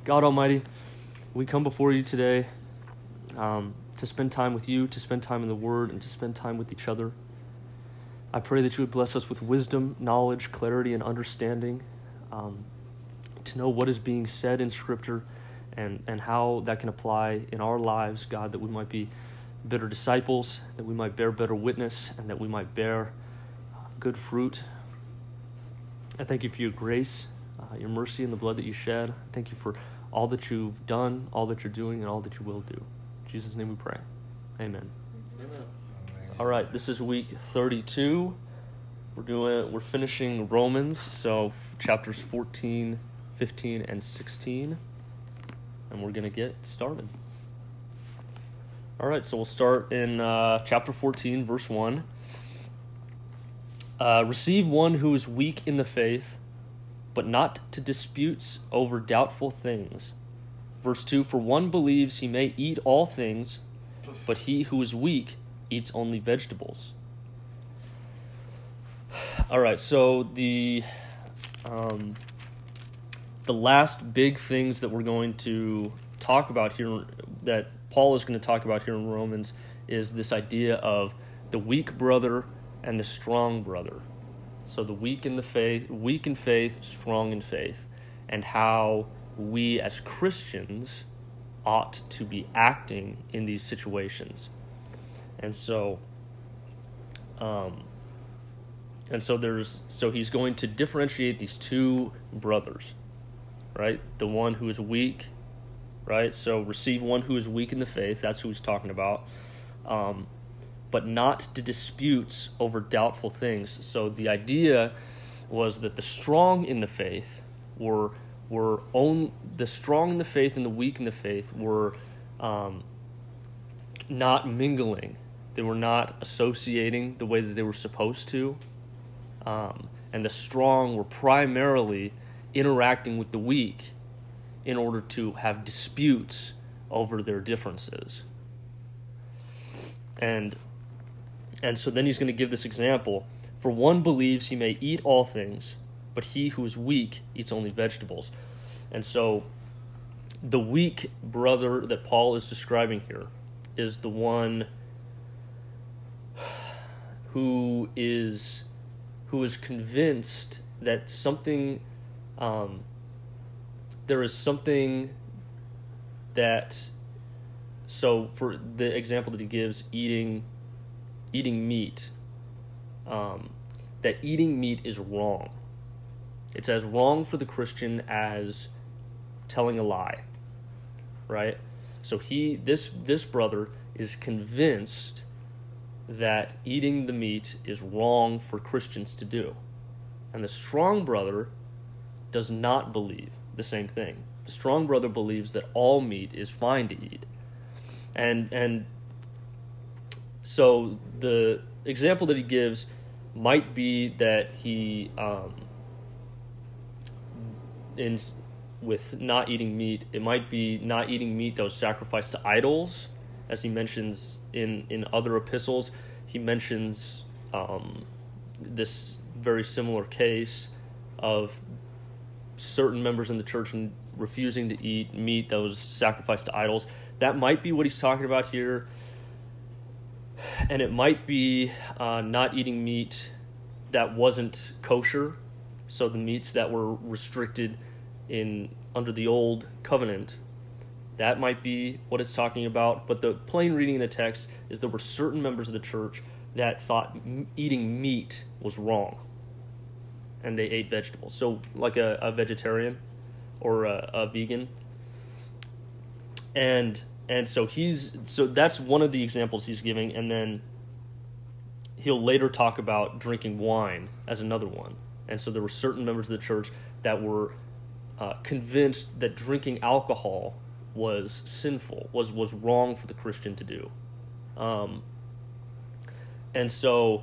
God Almighty, we come before you today to spend time with you, to spend time in the Word, and to spend time with each other. I pray that you would bless us with wisdom, knowledge, clarity, and understanding to know what is being said in Scripture and how that can apply in our lives, God, that we might be better disciples, that we might bear better witness, and that we might bear good fruit. I thank you for your grace, your mercy, and the blood that you shed. I thank you for all that you've done, all that you're doing, and all that you will do. In Jesus' name we pray. Amen. Amen. All right, this is week 32. We're finishing Romans, so chapters 14, 15, and 16, and we're going to get started. All right, so we'll start in chapter 14, verse 1. Receive one who is weak in the faith, but not to disputes over doubtful things. Verse 2, for one believes he may eat all things, but he who is weak eats only vegetables. All right, so the last big things that we're going to talk about here, that Paul is going to talk about here in Romans, is this idea of the weak brother and the strong brother. So the weak in faith, strong in faith, and how we as Christians ought to be acting in these situations. And so he's going to differentiate these two brothers, right? The one who is weak, right? So receive one who is weak in the faith. That's who he's talking about. But not to disputes over doubtful things. So the idea was that the strong in the faith the strong in the faith and the weak in the faith were not mingling. They were not associating the way that they were supposed to. And the strong were primarily interacting with the weak in order to have disputes over their differences. And so then he's going to give this example. For one believes he may eat all things, but he who is weak eats only vegetables. And so the weak brother that Paul is describing here is the one who is convinced that something, there is something that, so for the example that he gives, eating meat, that eating meat is wrong. It's as wrong for the Christian as telling a lie, right? So this brother is convinced that eating the meat is wrong for Christians to do. And the strong brother does not believe the same thing. The strong brother believes that all meat is fine to eat. And so the example that he gives might be that he, with not eating meat, it might be not eating meat that was sacrificed to idols, as he mentions in other epistles. He mentions this very similar case of certain members in the church refusing to eat meat that was sacrificed to idols. That might be what he's talking about here. And it might be not eating meat that wasn't kosher, so the meats that were restricted under the old covenant. That might be what it's talking about, but the plain reading in the text is there were certain members of the church that thought eating meat was wrong, and they ate vegetables. So like a vegetarian or a vegan. And so that's one of the examples he's giving, and then he'll later talk about drinking wine as another one. And so there were certain members of the church that were convinced that drinking alcohol was sinful, was wrong for the Christian to do. And so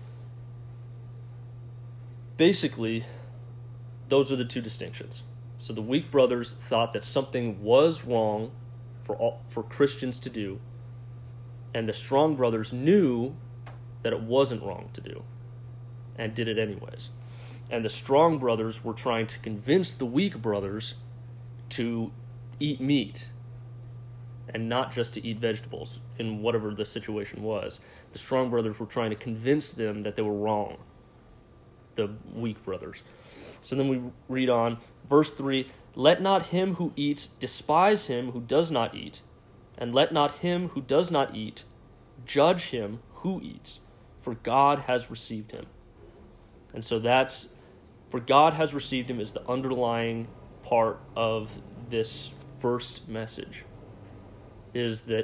basically, those are the two distinctions. So the weak brothers thought that something was wrong for Christians to do, and the strong brothers knew that it wasn't wrong to do and did it anyways. And the strong brothers were trying to convince the weak brothers to eat meat and not just to eat vegetables in whatever the situation was. The strong brothers were trying to convince them that they were wrong, the weak brothers. So then we read on, verse 3, let not him who eats despise him who does not eat, and let not him who does not eat judge him who eats, for God has received him. And so that's, for God has received him is the underlying part of this first message, is that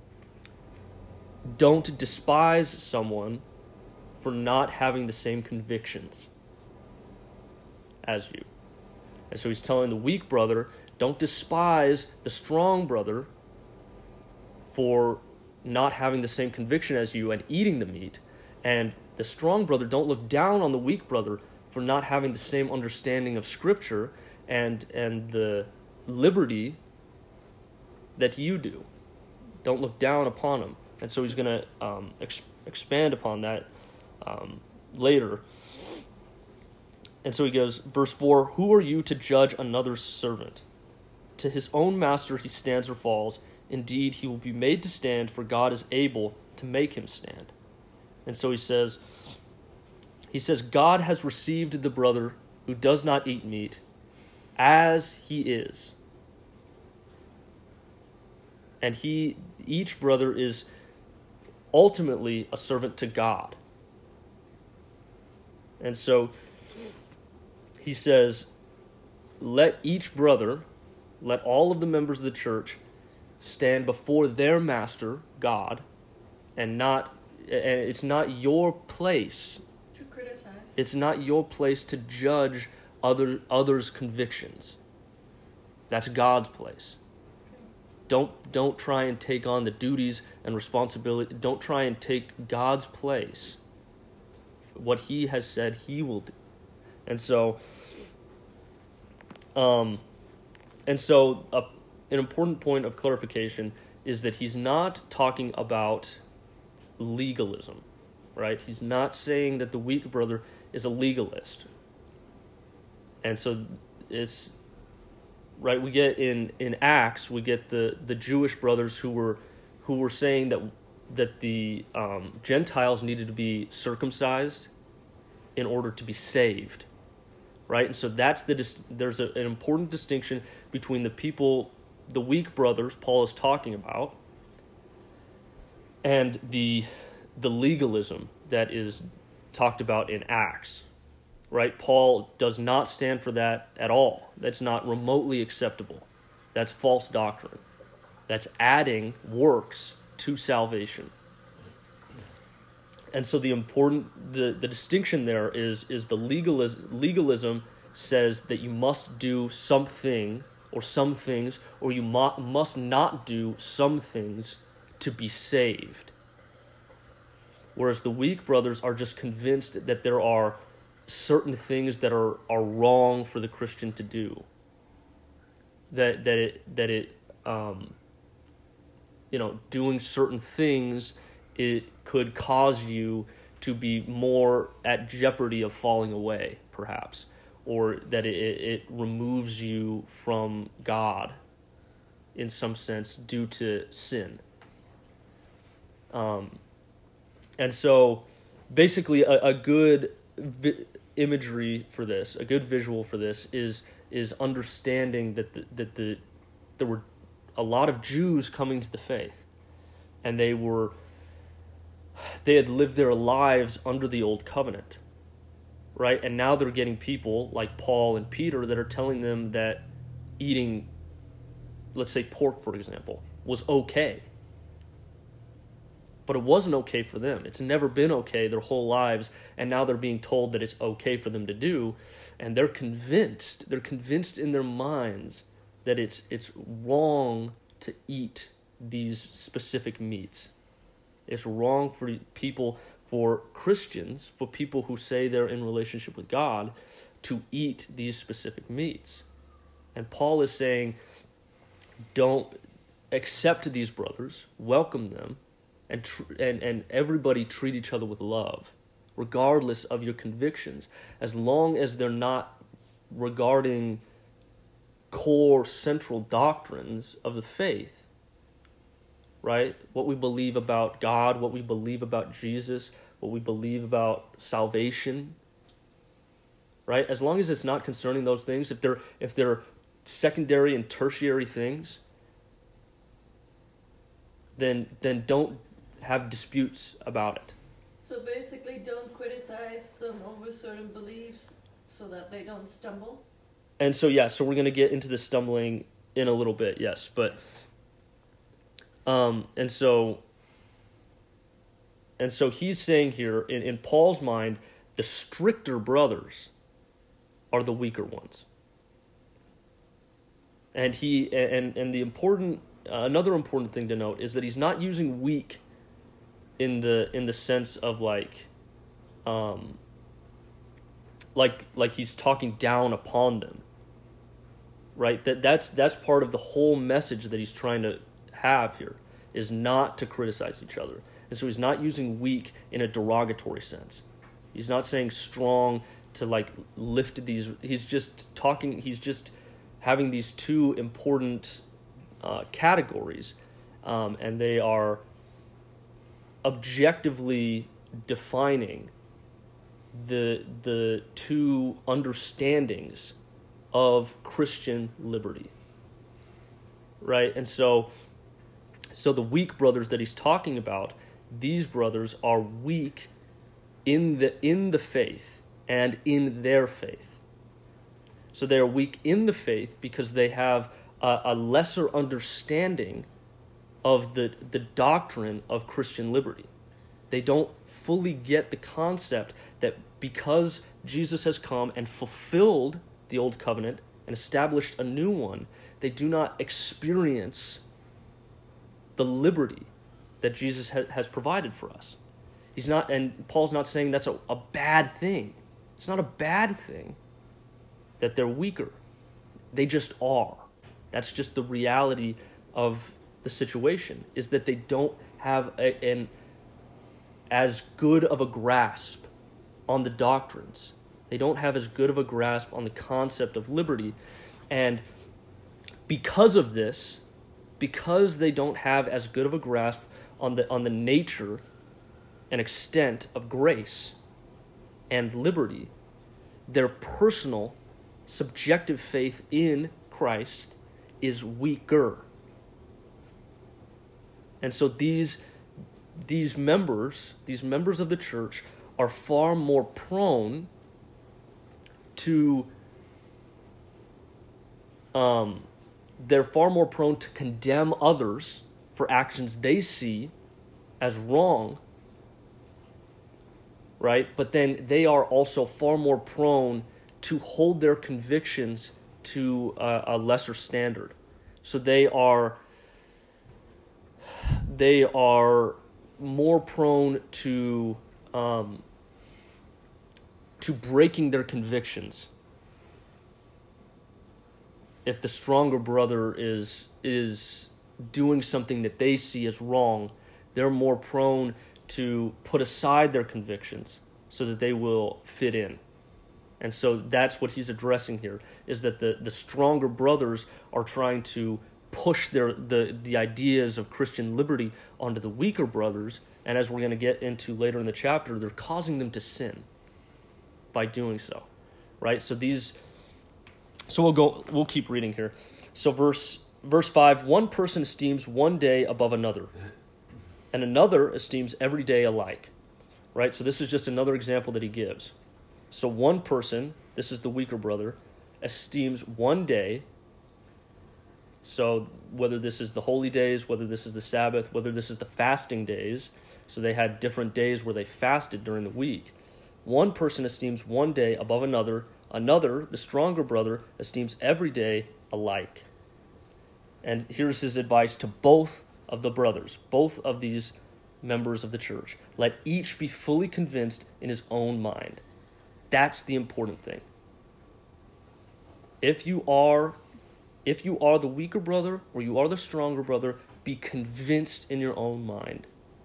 don't despise someone for not having the same convictions as you. And so he's telling the weak brother, don't despise the strong brother for not having the same conviction as you and eating the meat. And the strong brother, don't look down on the weak brother for not having the same understanding of Scripture and the liberty that you do. Don't look down upon him. And so he's going to expand upon that later. And so he goes, verse 4, who are you to judge another's servant? To his own master he stands or falls. Indeed, he will be made to stand, for God is able to make him stand. And so he says, God has received the brother who does not eat meat as he is. And each brother is ultimately a servant to God. And so he says, let each brother, let all of the members of the church stand before their master, God, and it's not your place to criticize. It's not your place to judge others' convictions. That's God's place. Don't try and take on the duties and responsibility. Don't try and take God's place. What he has said he will do. And so an important point of clarification is that he's not talking about legalism, right? He's not saying that the weak brother is a legalist. And so it's right, we get in Acts, we get the Jewish brothers who were saying that the Gentiles needed to be circumcised in order to be saved, right? And so there's an important distinction between the weak brothers Paul is talking about, and the legalism that is talked about in Acts, right? Paul does not stand for that at all. That's not remotely acceptable. That's false doctrine. That's adding works to salvation. And so the distinction there is the legalism says that you must do something or some things, or you must not do some things to be saved. Whereas the weak brothers are just convinced that there are certain things that are wrong for the Christian to do. Doing certain things, it could cause you to be more at jeopardy of falling away, perhaps, or that it removes you from God in some sense due to sin. And so basically a good imagery for this, a good visual for this is understanding that there were a lot of Jews coming to the faith, and they had lived their lives under the old covenant, right? And now they're getting people like Paul and Peter that are telling them that eating, let's say pork, for example, was okay. But it wasn't okay for them. It's never been okay their whole lives, and now they're being told that it's okay for them to do, and they're convinced in their minds that it's wrong to eat these specific meats. It's wrong for Christians, for people who say they're in relationship with God, to eat these specific meats. And Paul is saying, don't accept these brothers, welcome them, and everybody treat each other with love, regardless of your convictions, as long as they're not regarding core central doctrines of the faith, right? What we believe about God, what we believe about Jesus, what we believe about salvation, right? As long as it's not concerning those things, if they're secondary and tertiary things, then don't have disputes about it. So basically, don't criticize them over certain beliefs so that they don't stumble. And so so we're going to get into the stumbling in a little bit, yes, but and so he's saying here, in Paul's mind, the stricter brothers are the weaker ones. And the important another important thing to note is that he's not using weak in the sense of like he's talking down upon them. Right? That's part of the whole message that he's trying to have here, is not to criticize each other. And so he's not using weak in a derogatory sense. He's not saying strong to like lift these. He's just having these two important categories, and they are objectively defining the two understandings of Christian liberty, right? And so the weak brothers that he's talking about, these brothers are weak in the faith and in their faith. So they are weak in the faith because they have a lesser understanding of the doctrine of Christian liberty. They don't fully get the concept that because Jesus has come and fulfilled the old covenant and established a new one, they do not experience the liberty that Jesus has provided for us. And Paul's not saying that's a bad thing. It's not a bad thing that they're weaker. They just are. That's just the reality of the situation, is that they don't have an as good of a grasp on the doctrines. They don't have as good of a grasp on the concept of liberty. And because of this, because they don't have as good of a grasp on the nature and extent of grace and liberty, their personal, subjective faith in Christ is weaker. And so these members of the church are far more prone to condemn others for actions they see as wrong, right? But then they are also far more prone to hold their convictions to a lesser standard. So they are more prone to breaking their convictions. If the stronger brother is doing something that they see as wrong, they're more prone to put aside their convictions so that they will fit in. And so that's what he's addressing here, is that the stronger brothers are trying to push the ideas of Christian liberty onto the weaker brothers, and as we're going to get into later in the chapter, they're causing them to sin by doing so, right? So we'll keep reading here. So verse 5, one person esteems one day above another, and another esteems every day alike, right? So this is just another example that he gives. So one person, this is the weaker brother, esteems one day. So whether this is the holy days, whether this is the Sabbath, whether this is the fasting days, so they had different days where they fasted during the week. One person esteems one day above another. Another, the stronger brother, esteems every day alike. And here's his advice to both of the brothers, both of these members of the church. Let each be fully convinced in his own mind. That's the important thing. If you are the weaker brother or you are the stronger brother, be convinced in your own mind.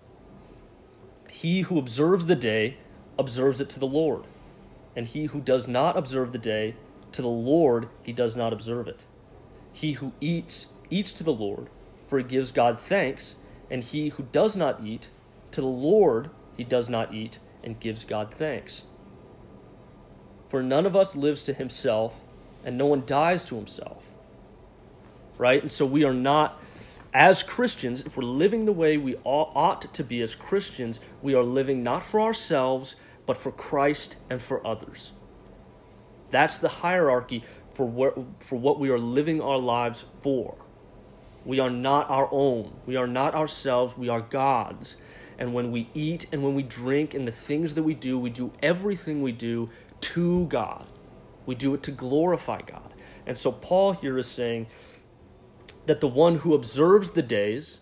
He who observes the day observes it to the Lord, and he who does not observe the day, to the Lord he does not observe it. He who eats, eats to the Lord, for he gives God thanks, and he who does not eat, to the Lord he does not eat, and gives God thanks. For none of us lives to himself, and no one dies to himself. Right? And so we are not, as Christians, if we're living the way we ought to be as Christians, we are living not for ourselves, but for Christ and for others. That's the hierarchy for what we are living our lives for. We are not our own. We are not ourselves. We are God's. And when we eat and when we drink and the things that we do everything we do to God. We do it to glorify God. And so Paul here is saying that the one who observes the days,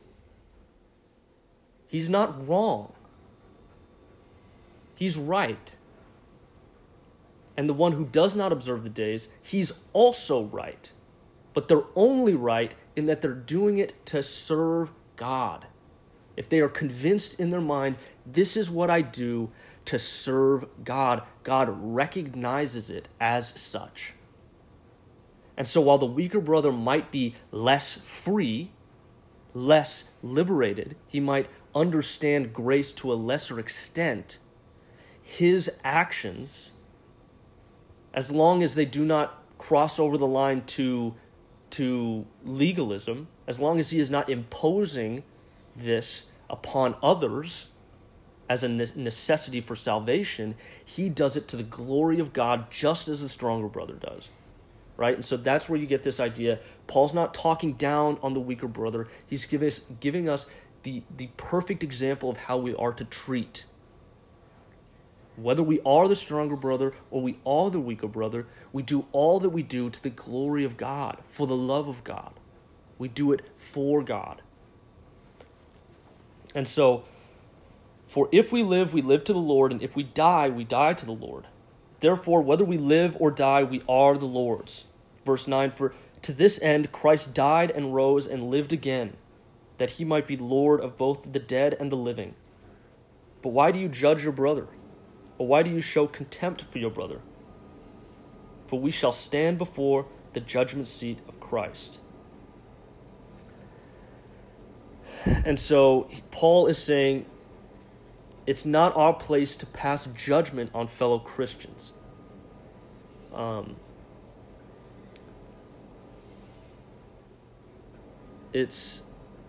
he's not wrong. He's right. And the one who does not observe the days, he's also right. But they're only right in that they're doing it to serve God. If they are convinced in their mind, this is what I do to serve God, God recognizes it as such. And so while the weaker brother might be less free, less liberated, he might understand grace to a lesser extent, his actions, as long as they do not cross over the line to legalism, as long as he is not imposing this upon others as a necessity for salvation, he does it to the glory of God just as the stronger brother does. Right? And so that's where you get this idea. Paul's not talking down on the weaker brother. He's giving us the perfect example of how we are to treat. Whether we are the stronger brother or we are the weaker brother, we do all that we do to the glory of God, for the love of God. We do it for God. And so, for if we live to the Lord, and if we die to the Lord. Therefore, whether we live or die, we are the Lord's. Verse 9, for to this end Christ died and rose and lived again, that he might be Lord of both the dead and the living. But why do you judge your brother? Or why do you show contempt for your brother? For we shall stand before the judgment seat of Christ. And so Paul is saying it's not our place to pass judgment on fellow Christians. It's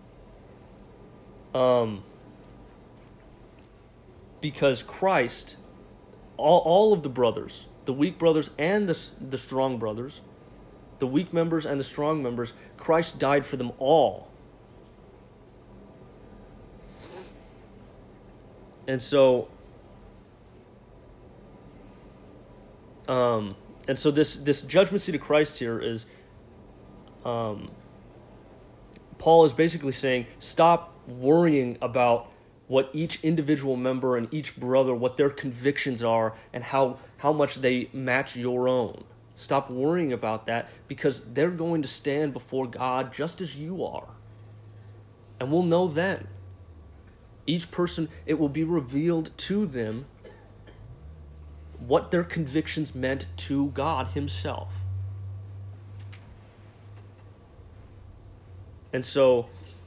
because Christ, all of the brothers, the weak brothers and the strong brothers, the weak members and the strong members, Christ died for them all. And so this judgment seat of Christ here is, Paul is basically saying, stop worrying about what each individual member and each brother, what their convictions are and how much they match your own. Stop worrying about that, because they're going to stand before God just as you are. And we'll know then. Each person, it will be revealed to them what their convictions meant to God himself. And so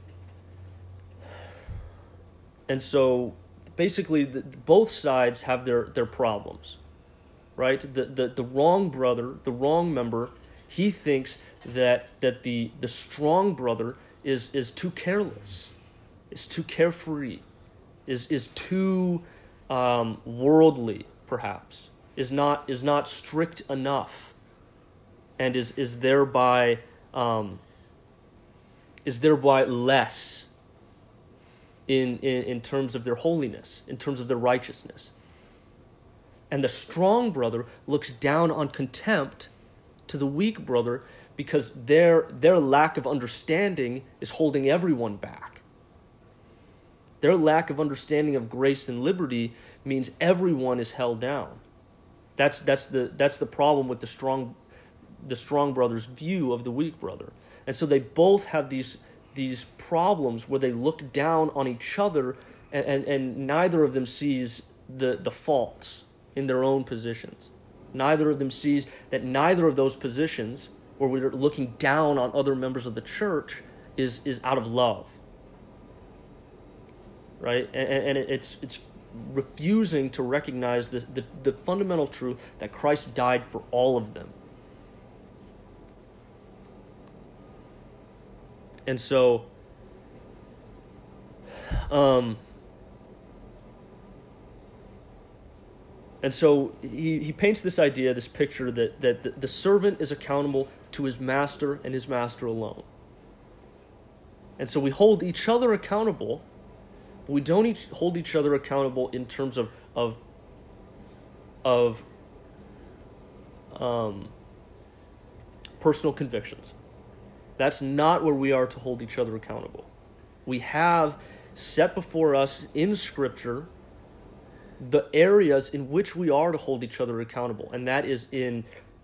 basically both sides have their problems, right? The wrong brother, the wrong member, he thinks that the strong brother is too careless, is too carefree, is too worldly, perhaps, is not strict enough, and is thereby less in terms of their holiness, in terms of their righteousness. And the strong brother looks down on contempt to the weak brother because their lack of understanding is holding everyone back. Their lack of understanding of grace and liberty means everyone is held down. That's the problem with the strong brother's view of the weak brother. And so they both have these problems where they look down on each other, and neither of them sees the faults in their own positions. Neither of them sees that neither of those positions or we're looking down on other members of the church is out of love, right? And it's refusing to recognize the fundamental truth that Christ died for all of them. And so, he paints this idea, this picture that the servant is accountable to his master and his master alone. And so we hold each other accountable, but we don't hold each other accountable in terms of personal convictions. That's not where we are to hold each other accountable. We have set before us in Scripture the areas in which we are to hold each other accountable, and that is in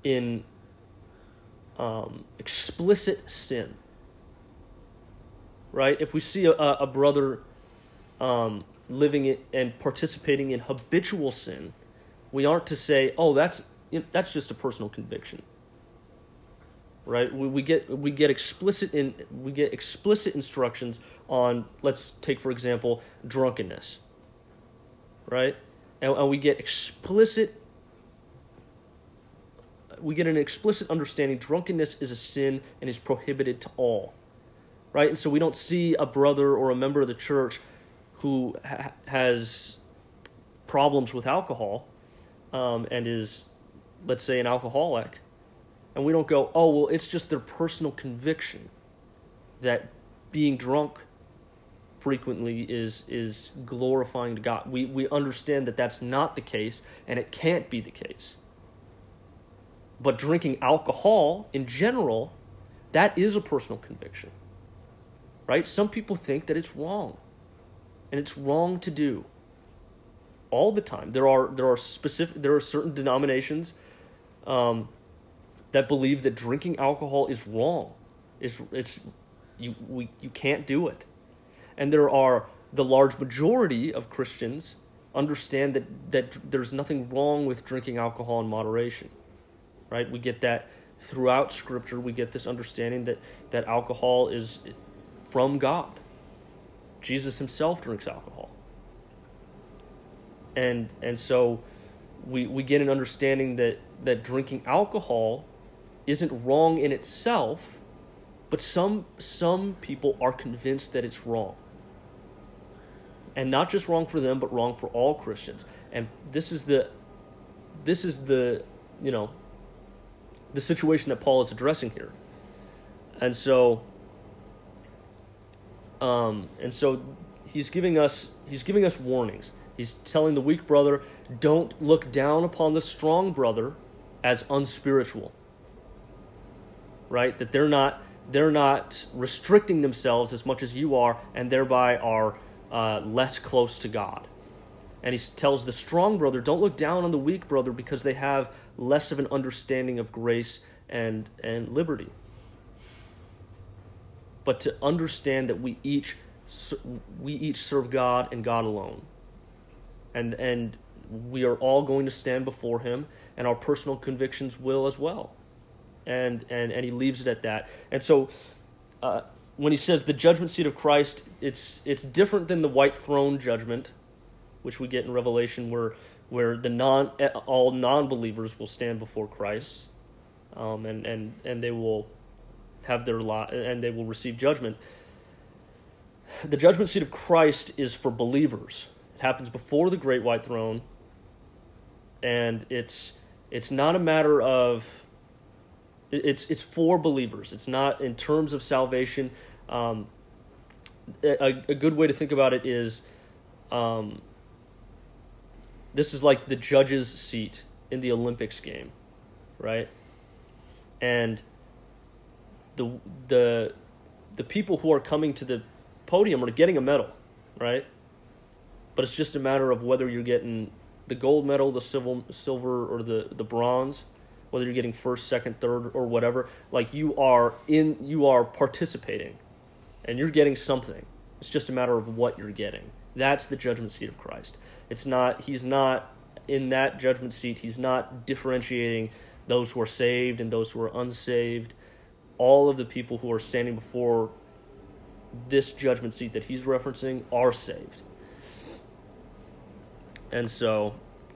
explicit sin. Right? If we see a brother living and participating in habitual sin, we aren't to say, "Oh, that's just a personal conviction." Right? We get explicit instructions on, let's take for example, drunkenness. Right? And we get an explicit understanding drunkenness is a sin and is prohibited to all. Right? And so we don't see a brother or a member of the church who has problems with alcohol and is, let's say, an alcoholic, and we don't go, "Oh, well, it's just their personal conviction that being drunk frequently is glorifying to God." We understand that that's not the case, and it can't be the case. But drinking alcohol in general, that is a personal conviction. Right? Some people think that it's wrong, and it's wrong to do all the time. There are certain denominations that believe that drinking alcohol is wrong. You can't do it. And there are the large majority of Christians understand that there's nothing wrong with drinking alcohol in moderation. Right? We get that throughout Scripture. We get this understanding that alcohol is from God. Jesus himself drinks alcohol. And so we get an understanding that drinking alcohol isn't wrong in itself, but some people are convinced that it's wrong. And not just wrong for them, but wrong for all Christians. And this is the situation that Paul is addressing here. And so he's giving us warnings. He's telling the weak brother, don't look down upon the strong brother as unspiritual. Right? That they're not restricting themselves as much as you are, and thereby are less close to God. And he tells the strong brother, don't look down on the weak brother because they have less of an understanding of grace and liberty. But to understand that we each serve God and God alone. And we are all going to stand before him, and our personal convictions will as well. And he leaves it at that. And so when he says the judgment seat of Christ, it's different than the white throne judgment, which we get in Revelation, where all non-believers will stand before Christ, and they will have their lot, and they will receive judgment. The judgment seat of Christ is for believers. It happens before the great white throne, and it's not a matter of. It's for believers. It's not in terms of salvation. A good way to think about it is, this is like the judge's seat in the Olympics game, right? And the people who are coming to the podium are getting a medal, right? But it's just a matter of whether you're getting the gold medal, the silver, or the bronze. Whether you're getting first, second, third, or whatever, like you are participating, and you're getting something. It's just a matter of what you're getting. That's the judgment seat of Christ. He's not in that judgment seat. He's not differentiating those who are saved and those who are unsaved. all of the people who are standing before this judgment seat that he's referencing are saved. And so,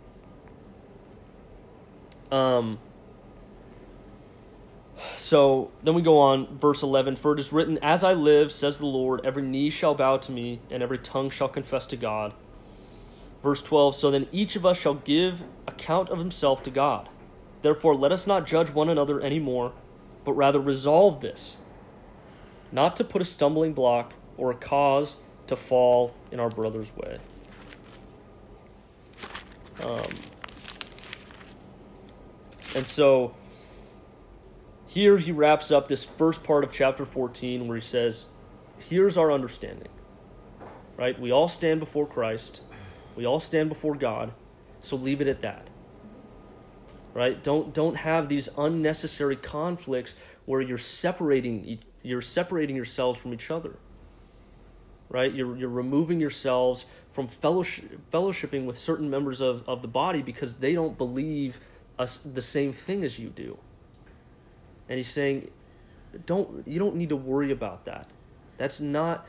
so then we go on, verse 11. For it is written, as I live, says the Lord, every knee shall bow to me, and every tongue shall confess to God. Verse 12, so then each of us shall give account of himself to God. Therefore let us not judge one another any more, but rather resolve this, not to put a stumbling block or a cause to fall in our brother's way. And so here he wraps up this first part of chapter 14 where he says, here's our understanding, right? We all stand before Christ. We all stand before God. So leave it at that, right? Don't have these unnecessary conflicts where you're separating yourselves from each other, right? You're removing yourselves from fellowshipping with certain members of the body because they don't believe the same thing as you do. And he's saying, you don't need to worry about that. It's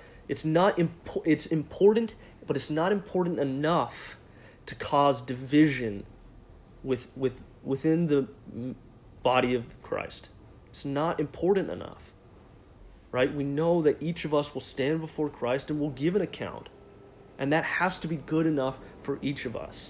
important, but it's not important enough to cause division within the body of Christ. It's not important enough, right? We know that each of us will stand before Christ and will give an account, and that has to be good enough for each of us.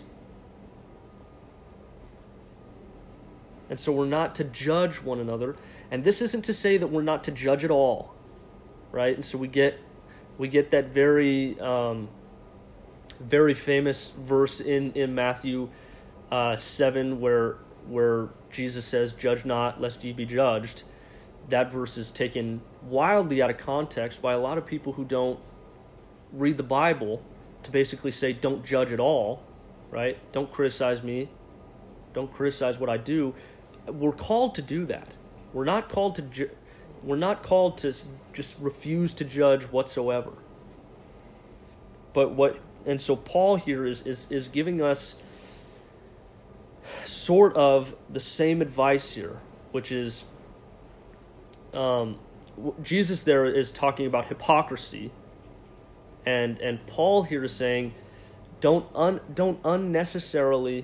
And so we're not to judge one another. And this isn't to say that we're not to judge at all, right? And so we get that very very famous verse in Matthew 7 where Jesus says, "Judge not, lest ye be judged." That verse is taken wildly out of context by a lot of people who don't read the Bible to basically say, don't judge at all, right? Don't criticize me. Don't criticize what I do. We're called to do that. We're not called to just refuse to judge whatsoever. And so Paul here is giving us sort of the same advice here, which is Jesus there is talking about hypocrisy, and Paul here is saying don't unnecessarily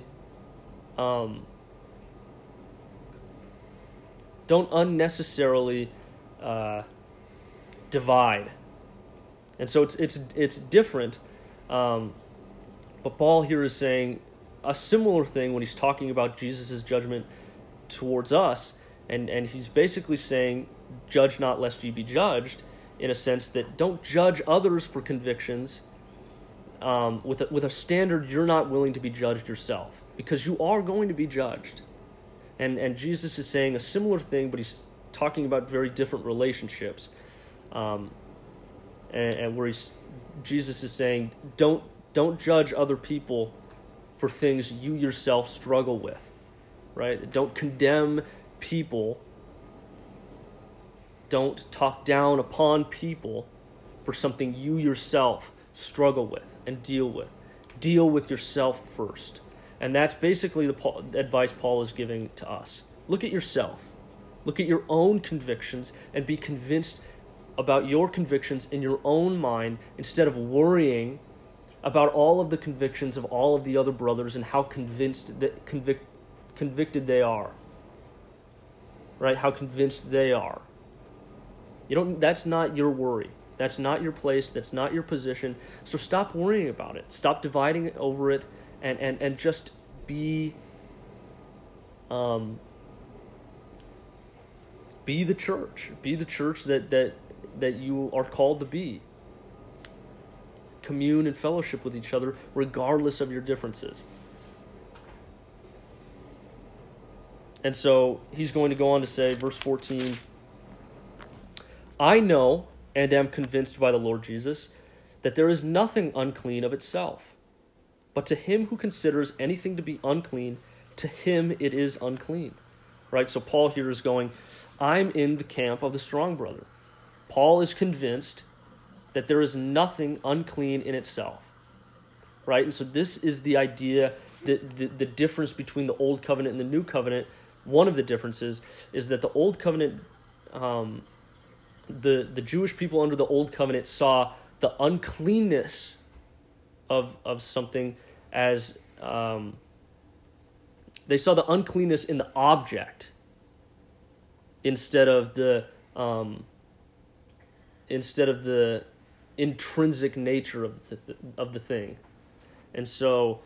divide. And so it's different. But Paul here is saying a similar thing when he's talking about Jesus' judgment towards us, and he's basically saying, judge not lest ye be judged, in a sense that don't judge others for convictions with a standard you're not willing to be judged yourself, because you are going to be judged. And Jesus is saying a similar thing, but he's talking about very different relationships. And where Jesus is saying, don't judge other people for things you yourself struggle with, right? Don't condemn people. Don't talk down upon people for something you yourself struggle with and deal with. Deal with yourself first. And that's basically the advice Paul is giving to us. Look at yourself. Look at your own convictions and be convinced about your convictions in your own mind instead of worrying about all of the convictions of all of the other brothers and how convicted they are. Right? How convinced they are. That's not your worry. That's not your place. That's not your position. So stop worrying about it. Stop dividing over it. And just be the church. Be the church that you are called to be. Commune and fellowship with each other regardless of your differences. And so he's going to go on to say, verse 14, I know and am convinced by the Lord Jesus that there is nothing unclean of itself. But to him who considers anything to be unclean, to him it is unclean. Right? So Paul here is going, I'm in the camp of the strong brother. Paul is convinced that there is nothing unclean in itself. Right? And so this is the idea, that the difference between the Old Covenant and the New Covenant. One of the differences is that the Old Covenant the Jewish people under the Old Covenant saw the uncleanness of something as they saw the uncleanness in the object instead of the intrinsic nature of the thing. And so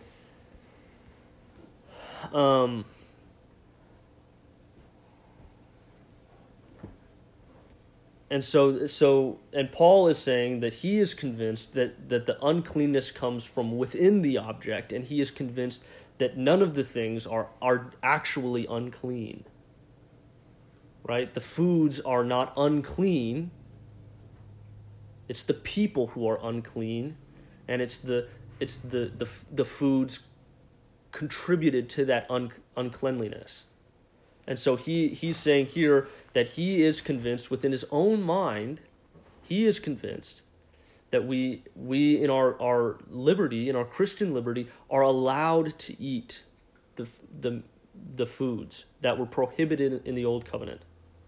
and Paul is saying that he is convinced that the uncleanness comes from within the object, and he is convinced that none of the things are actually unclean. Right? The foods are not unclean. It's the people who are unclean, and it's the foods contributed to that uncleanliness. And so he's saying here that he is convinced within his own mind, he is convinced that we in our liberty, in our Christian liberty, are allowed to eat the foods that were prohibited in the Old Covenant.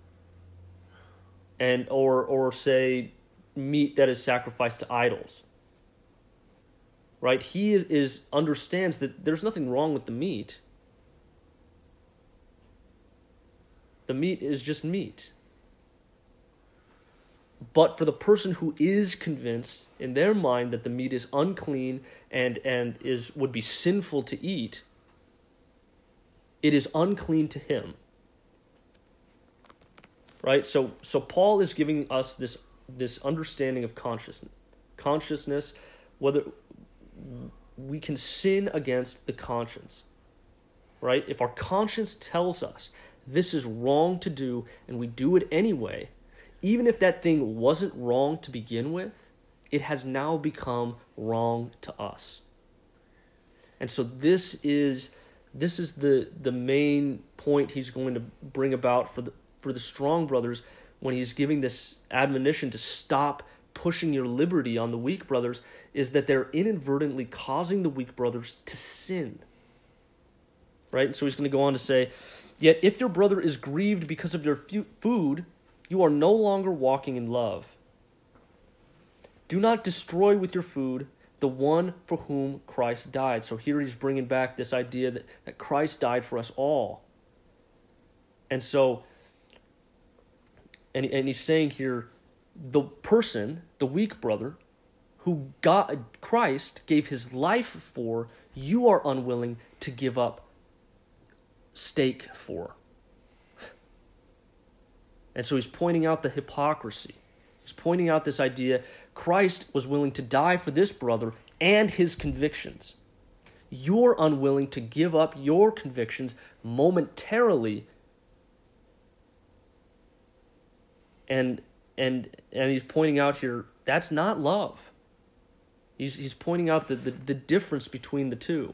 And or say meat that is sacrificed to idols. Right? He understands that there's nothing wrong with the meat. The meat is just meat. But for the person who is convinced in their mind that the meat is unclean and would be sinful to eat, it is unclean to him. Right? So Paul is giving us this understanding of consciousness, whether we can sin against the conscience. Right? If our conscience tells us this is wrong to do and we do it anyway, even if that thing wasn't wrong to begin with, it has now become wrong to us. And so this is the main point he's going to bring about for the strong brothers when he's giving this admonition to stop pushing your liberty on the weak brothers, is that they're inadvertently causing the weak brothers to sin. Right? And so he's going to go on to say, yet if your brother is grieved because of your food, you are no longer walking in love. Do not destroy with your food the one for whom Christ died. So here he's bringing back this idea that Christ died for us all. And so, and he's saying here, the person, the weak brother, who Christ gave his life for, you are unwilling to give up steak for. And so he's pointing out the hypocrisy. He's pointing out this idea Christ was willing to die for this brother and his convictions. You're unwilling to give up your convictions momentarily. And he's pointing out here, that's not love. He's pointing out the difference between the two.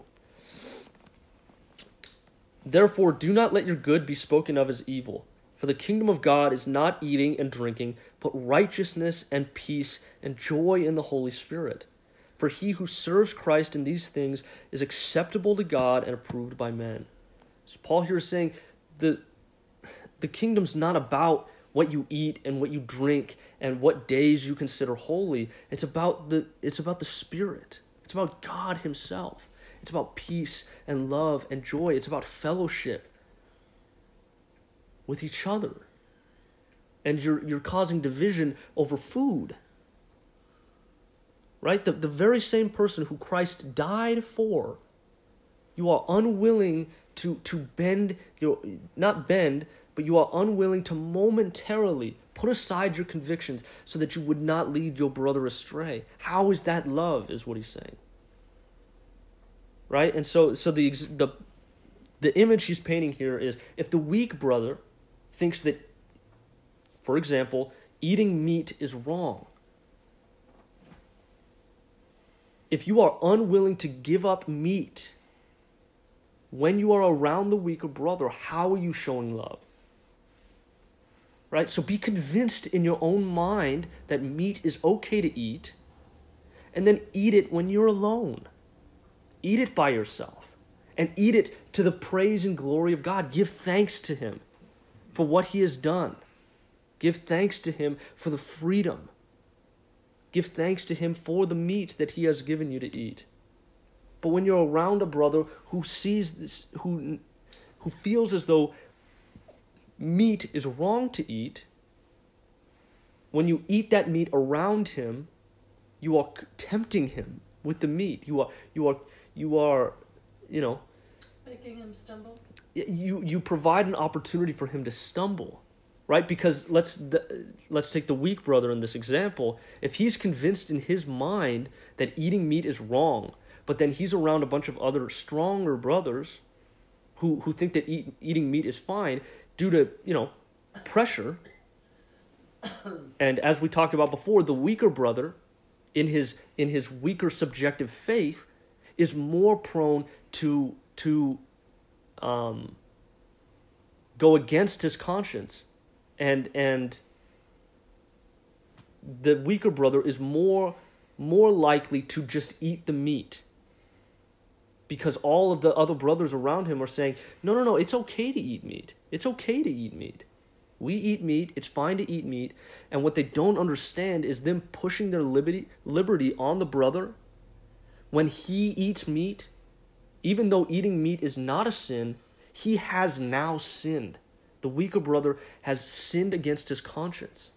Therefore, do not let your good be spoken of as evil. For the kingdom of God is not eating and drinking, but righteousness and peace and joy in the Holy Spirit. For he who serves Christ in these things is acceptable to God and approved by men. So Paul here is saying the kingdom's not about what you eat and what you drink and what days you consider holy. It's about the Spirit. It's about God himself. It's about peace and love and joy. It's about fellowship with each other. And you're causing division over food. Right? The very same person who Christ died for, you are unwilling to bend, not bend, but you are unwilling to momentarily put aside your convictions so that you would not lead your brother astray. How is that love, is what he's saying. Right? And so the image he's painting here is, if the weak brother thinks that, for example, eating meat is wrong, if you are unwilling to give up meat when you are around the weaker brother, how are you showing love? Right? So be convinced in your own mind that meat is okay to eat, and then eat it when you're alone. Eat it by yourself, and eat it to the praise and glory of God. Give thanks to him for what he has done. Give thanks to him for the freedom. Give thanks to him for the meat that he has given you to eat. But when you're around a brother who sees this, who feels as though meat is wrong to eat, when you eat that meat around him, you are tempting him with the meat. You are, making him stumble. You provide an opportunity for him to stumble, right? Because let's take the weak brother in this example. If he's convinced in his mind that eating meat is wrong, but then he's around a bunch of other stronger brothers who think that eating meat is fine due to, pressure. And as we talked about before, the weaker brother, in his weaker subjective faith, is more prone to go against his conscience, and the weaker brother is more likely to just eat the meat, because all of the other brothers around him are saying, no, it's okay to eat meat. It's okay to eat meat. We eat meat. It's fine to eat meat. And what they don't understand is them pushing their liberty on the brother when he eats meat. Even though eating meat is not a sin, he has now sinned. The weaker brother has sinned against his conscience.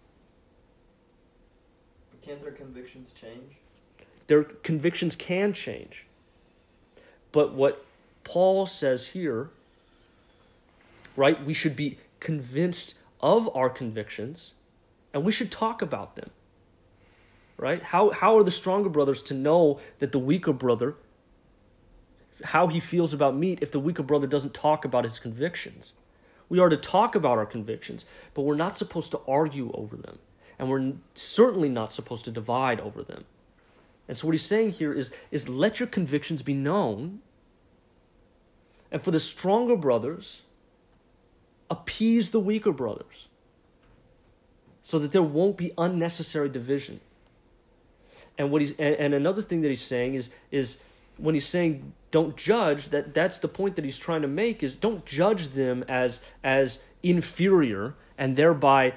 But can't their convictions change? Their convictions can change. But what Paul says here, right, we should be convinced of our convictions, and we should talk about them, right? How are the stronger brothers to know that the weaker brother, how he feels about meat, if the weaker brother doesn't talk about his convictions? We are to talk about our convictions, but we're not supposed to argue over them, and we're certainly not supposed to divide over them. And so what he's saying here is let your convictions be known, and for the stronger brothers, appease the weaker brothers so that there won't be unnecessary division. And and another thing that he's saying is when he's saying don't judge, that's the point that he's trying to make, is don't judge them as inferior, and thereby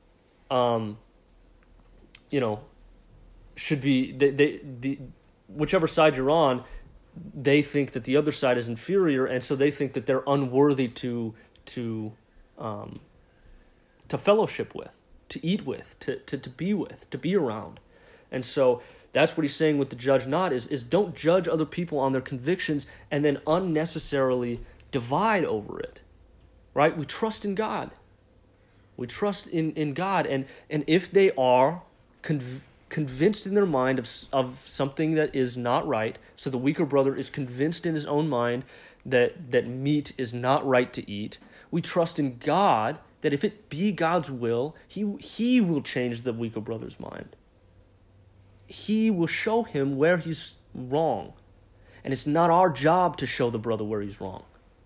should be the whichever side you're on, they think that the other side is inferior, and so they think that they're unworthy to fellowship with, to eat with, to be with, to be around. And so that's what he's saying with the judge not, is don't judge other people on their convictions and then unnecessarily divide over it, right? We trust in God. We trust in God, and if they are convinced in their mind of something that is not right, so the weaker brother is convinced in his own mind that meat is not right to eat, we trust in God that if it be God's will, he will change the weaker brother's mind. He will show him where he's wrong. And it's not our job to show the brother where he's wrong.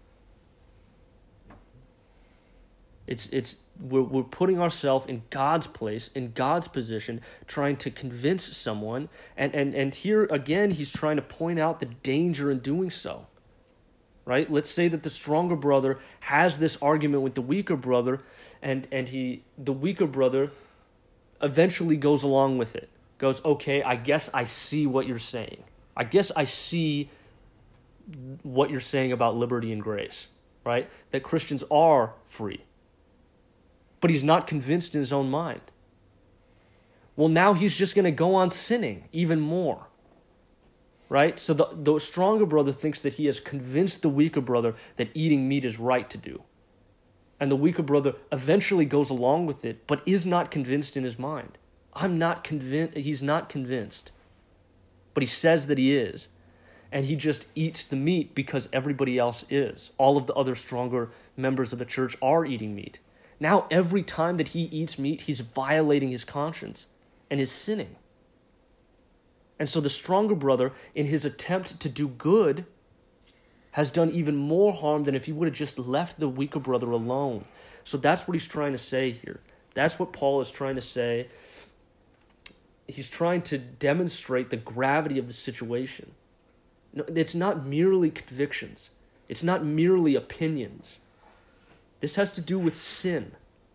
We're putting ourselves in God's place, in God's position, trying to convince someone. And here again, he's trying to point out the danger in doing so. Right? Let's say that the stronger brother has this argument with the weaker brother, and the weaker brother eventually goes along with it. Goes, okay, I guess I see what you're saying. I guess I see what you're saying about liberty and grace, right? That Christians are free. But he's not convinced in his own mind. Well, now he's just going to go on sinning even more. Right? So the stronger brother thinks that he has convinced the weaker brother that eating meat is right to do. And the weaker brother eventually goes along with it, but is not convinced in his mind. I'm not convinced. He's not convinced. But he says that he is. And he just eats the meat because everybody else is. All of the other stronger members of the church are eating meat. Now every time that he eats meat, he's violating his conscience and is sinning. And so the stronger brother, in his attempt to do good, has done even more harm than if he would have just left the weaker brother alone. So that's what he's trying to say here. That's what Paul is trying to say. He's trying to demonstrate the gravity of the situation. No, it's not merely convictions. It's not merely opinions. This has to do with sin.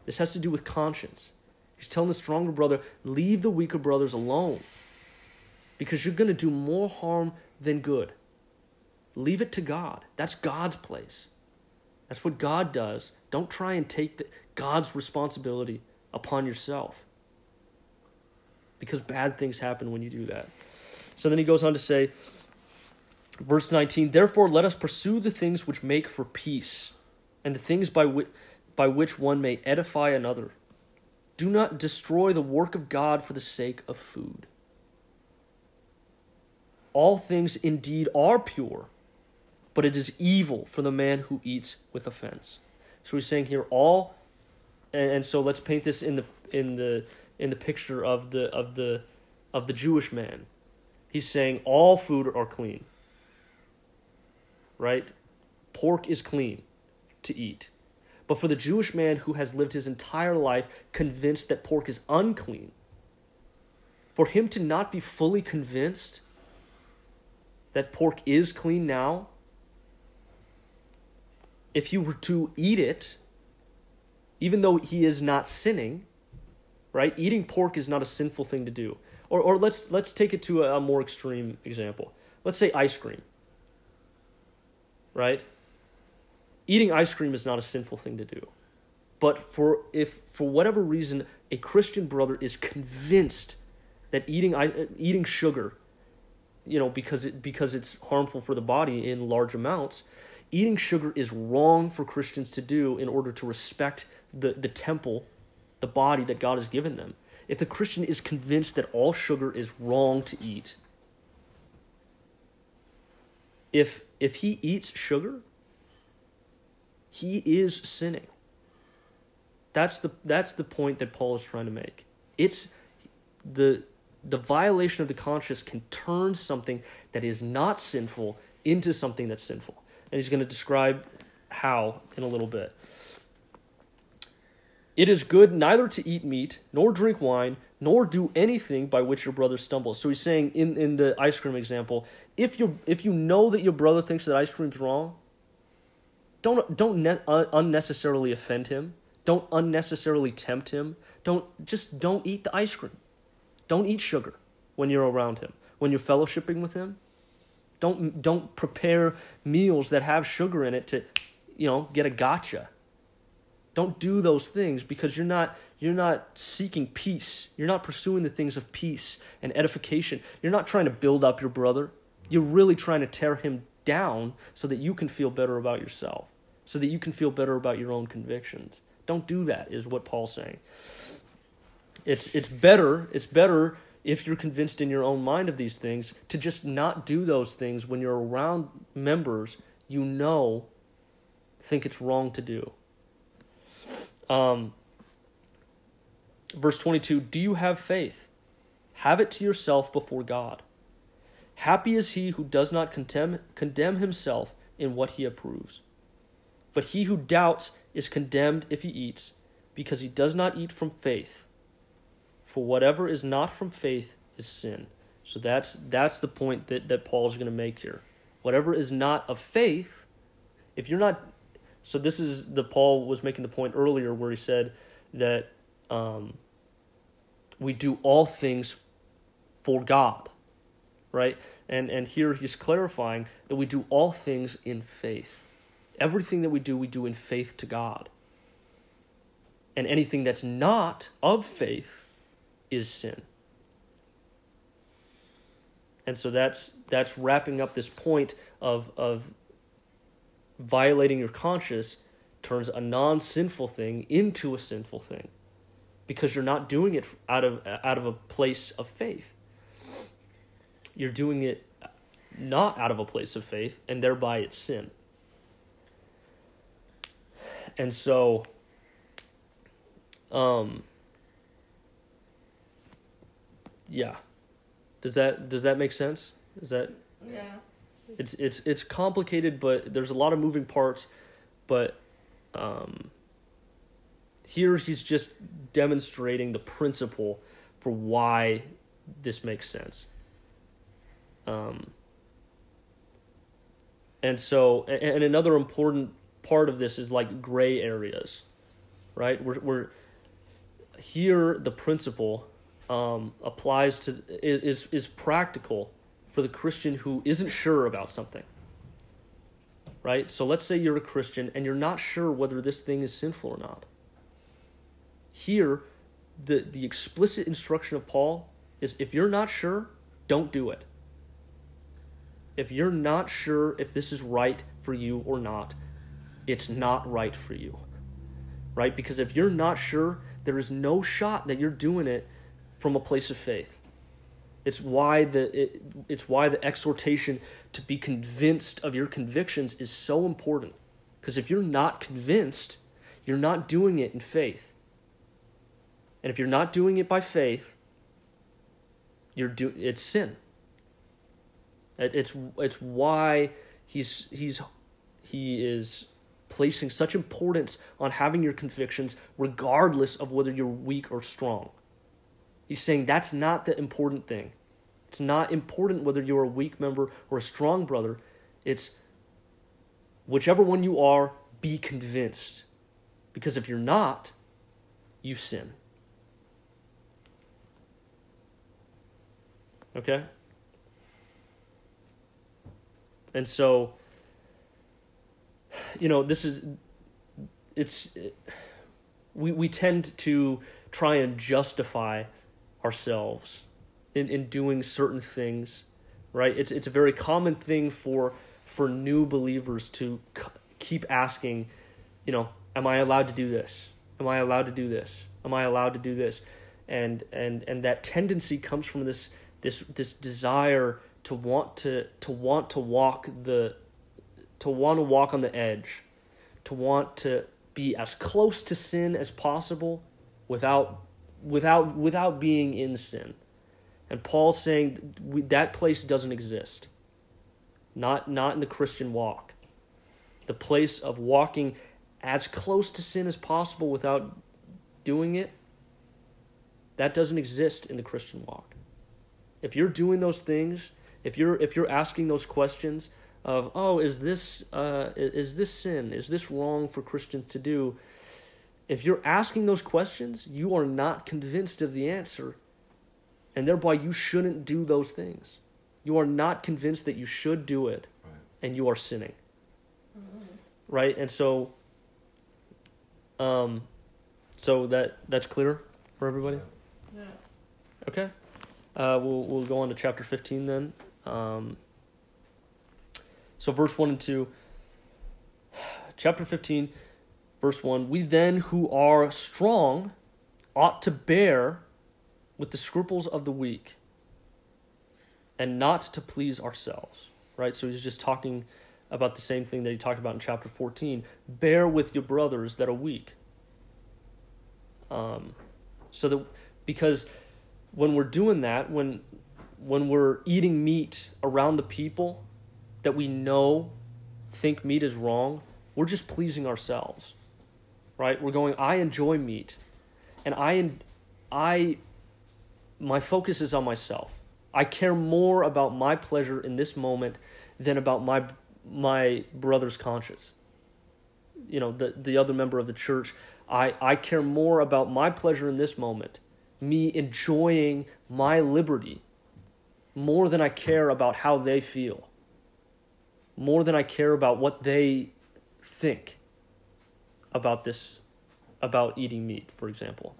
This has to do with conscience. He's telling the stronger brother, leave the weaker brothers alone, because you're going to do more harm than good. Leave it to God. That's God's place. That's what God does. Don't try and take God's responsibility upon yourself, because bad things happen when you do that. So then he goes on to say, verse 19, therefore let us pursue the things which make for peace, and the things by which one may edify another. Do not destroy the work of God for the sake of food. All things indeed are pure, but it is evil for the man who eats with offense. So he's saying here all, and so let's paint this in the picture of the Jewish man. He's saying all food are clean, right? Pork is clean to eat. But for the Jewish man who has lived his entire life convinced that pork is unclean, for him to not be fully convinced that pork is clean now, if you were to eat it, even though he is not sinning, right? Eating pork is not a sinful thing to do. Or let's take it to a more extreme example. Let's say ice cream, right? Eating ice cream is not a sinful thing to do. But if for whatever reason a Christian brother is convinced that eating sugar, because it's harmful for the body in large amounts, eating sugar is wrong for Christians to do in order to respect the temple, the body that God has given them. If the Christian is convinced that all sugar is wrong to eat, if he eats sugar, he is sinning. That's the point that Paul is trying to make. It's the violation of the conscience can turn something that is not sinful into something that's sinful. And he's going to describe how in a little bit. It is good neither to eat meat, nor drink wine, nor do anything by which your brother stumbles. So he's saying in the ice cream example, if you know that your brother thinks that ice cream's wrong, don't unnecessarily offend him. Don't unnecessarily tempt him. Don't eat the ice cream. Don't eat sugar when you're around him. When you're fellowshipping with him, don't prepare meals that have sugar in it to, get a gotcha. Don't do those things, because you're not seeking peace. You're not pursuing the things of peace and edification. You're not trying to build up your brother. You're really trying to tear him down so that you can feel better about yourself, so that you can feel better about your own convictions. Don't do that, is what Paul's saying. It's better if you're convinced in your own mind of these things to just not do those things when you're around members think it's wrong to do. Verse 22, do you have faith? Have it to yourself before God. Happy is he who does not condemn himself in what he approves. But he who doubts is condemned if he eats, because he does not eat from faith. For whatever is not from faith is sin. So that's the point that Paul's going to make here. Whatever is not of faith, if you're not... So this is Paul was making the point earlier where he said that we do all things for God, right? And here he's clarifying that we do all things in faith. Everything that we do in faith to God. And anything that's not of faith is sin. And so that's wrapping up this point of violating your conscience turns a non-sinful thing into a sinful thing, because you're not doing it out of a place of faith. You're doing it not out of a place of faith, and thereby it's sin. And so, yeah. Does that make sense? Yeah. It's complicated, but there's a lot of moving parts. But here he's just demonstrating the principle for why this makes sense. And so, and another important part of this is like gray areas. right? We're here. The principle applies to is practical for the Christian who isn't sure about something, right? So let's say you're a Christian and you're not sure whether this thing is sinful or not. Here, the explicit instruction of Paul is if you're not sure, don't do it. If you're not sure if this is right for you or not, it's not right for you, right? Because if you're not sure, there is no shot that you're doing it from a place of faith. It's why the exhortation to be convinced of your convictions is so important. Because if you're not convinced, you're not doing it in faith. And if you're not doing it by faith, it's sin. It's why he is placing such importance on having your convictions regardless of whether you're weak or strong. He's saying that's not the important thing. It's not important whether you're a weak member or a strong brother. It's whichever one you are, be convinced. Because if you're not, you sin. Okay? And so, we tend to try and justify ourselves in doing certain things, right? It's a very common thing for new believers to keep asking, am I allowed to do this? Am I allowed to do this? Am I allowed to do this? And that tendency comes from this desire to want to walk on the edge, to want to be as close to sin as possible without being in sin. And Paul's saying that place doesn't exist. Not in the Christian walk. The place of walking as close to sin as possible without doing it, that doesn't exist in the Christian walk. If you're doing those things, if you're asking those questions of, is this sin? Is this wrong for Christians to do? If you're asking those questions, you are not convinced of the answer, and thereby you shouldn't do those things. You are not convinced that you should do it, right, and you are sinning. Mm-hmm. Right? And so that's clear for everybody? Yeah. Okay. We'll go on to chapter 15 then. So verse 1 and 2. Chapter 15, verse 1. We then who are strong ought to bear with the scruples of the weak and not to please ourselves. Right? So he's just talking about the same thing that he talked about in chapter 14. Bear with your brothers that are weak. Because when we're doing that, when we're eating meat around the people that we know think meat is wrong, we're just pleasing ourselves, right? We're going, I enjoy meat, and my focus is on myself. I care more about my pleasure in this moment than about my brother's conscience. The other member of the church, I care more about my pleasure in this moment, me enjoying my liberty, more than I care about how they feel, more than I care about what they think about eating meat, for example.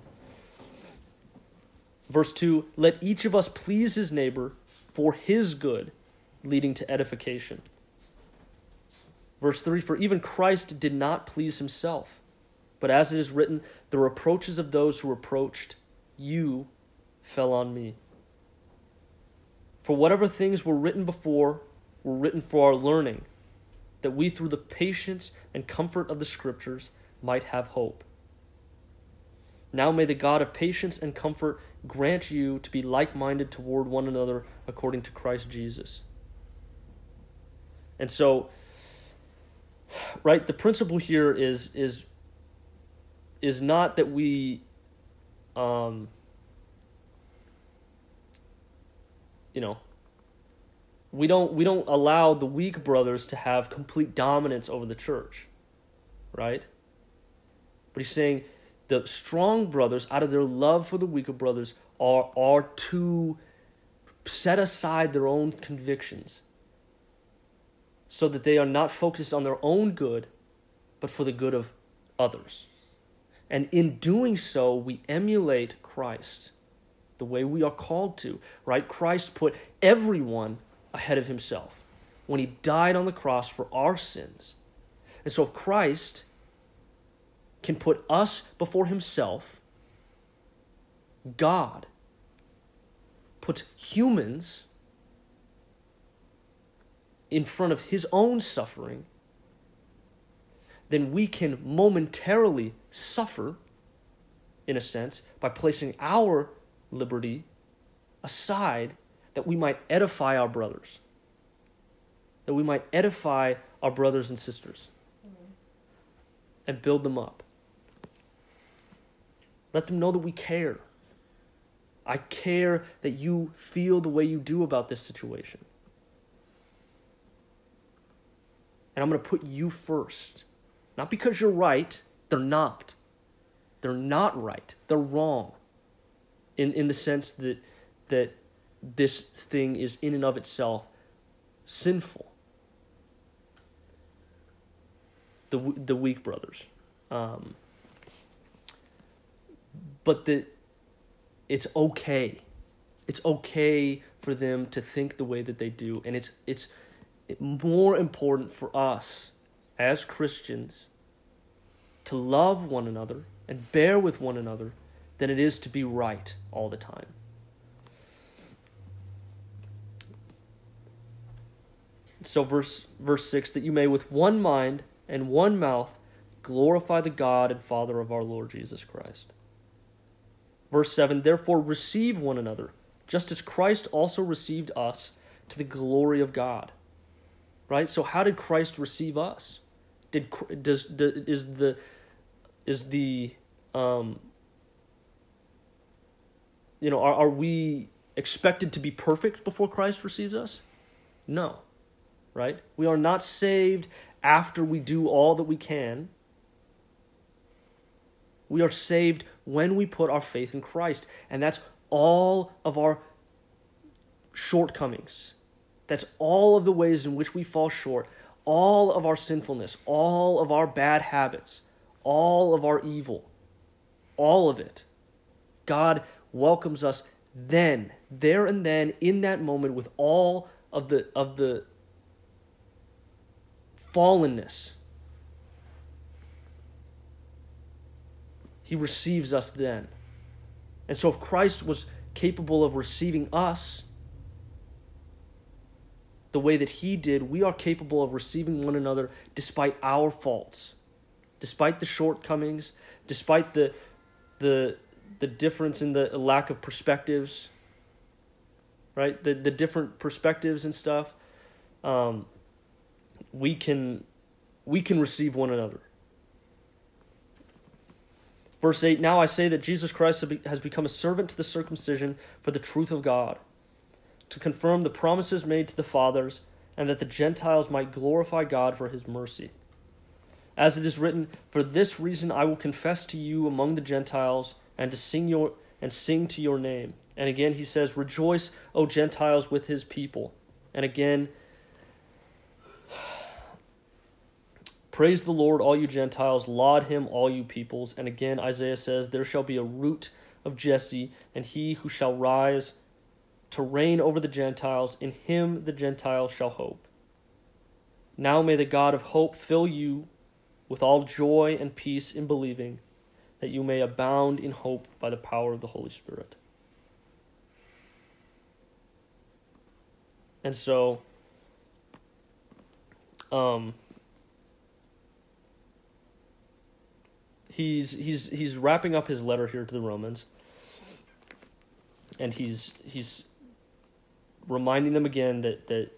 Verse 2, let each of us please his neighbor for his good, leading to edification. Verse 3, for even Christ did not please himself, but as it is written, the reproaches of those who reproached you fell on me. For whatever things were written before were written for our learning, that we through the patience and comfort of the Scriptures might have hope. Now may the God of patience and comfort grant you to be like-minded toward one another according to Christ Jesus. And so, right, the principle here is not that we we don't allow the weak brothers to have complete dominance over the church, right? But he's saying the strong brothers, out of their love for the weaker brothers, are to set aside their own convictions so that they are not focused on their own good, but for the good of others. And in doing so, we emulate Christ the way we are called to, right? Christ put everyone ahead of himself when he died on the cross for our sins. And so if Christ can put us before himself, God puts humans in front of his own suffering, then we can momentarily suffer, in a sense, by placing our liberty aside, that we might edify our brothers, that we might edify our brothers and sisters and build them up. Let them know that we care. I care that you feel the way you do about this situation. And I'm going to put you first. Not because you're right. They're not. They're not right. They're wrong. In the sense that this thing is in and of itself sinful. The weak brothers. But it's okay. It's okay for them to think the way that they do. And it's more important for us as Christians to love one another and bear with one another than it is to be right all the time. So verse 6, that you may with one mind and one mouth glorify the God and Father of our Lord Jesus Christ. Verse 7, therefore receive one another, just as Christ also received us to the glory of God. Right? So how did Christ receive us? Are we expected to be perfect before Christ receives us? No. Right? We are not saved after we do all that we can. We are saved when we put our faith in Christ. And that's all of our shortcomings. That's all of the ways in which we fall short. All of our sinfulness. All of our bad habits. All of our evil. All of it. God welcomes us then, there and then, in that moment, with all of the fallenness. He receives us then. And so if Christ was capable of receiving us the way that he did, we are capable of receiving one another despite our faults, despite the shortcomings, despite the difference in the lack of perspectives, right? The different perspectives and stuff. We can receive one another. Verse 8, now I say that Jesus Christ has become a servant to the circumcision for the truth of God, to confirm the promises made to the fathers, and that the Gentiles might glorify God for his mercy. As it is written, for this reason I will confess to you among the Gentiles, and to sing to your name. And again he says, rejoice, O Gentiles, with his people. And again, praise the Lord, all you Gentiles, laud him, all you peoples. And again Isaiah says, there shall be a root of Jesse, and he who shall rise to reign over the Gentiles, in him the Gentiles shall hope. Now may the God of hope fill you with all joy and peace in believing, that you may abound in hope by the power of the Holy Spirit. And so, he's wrapping up his letter here to the Romans, and he's reminding them again that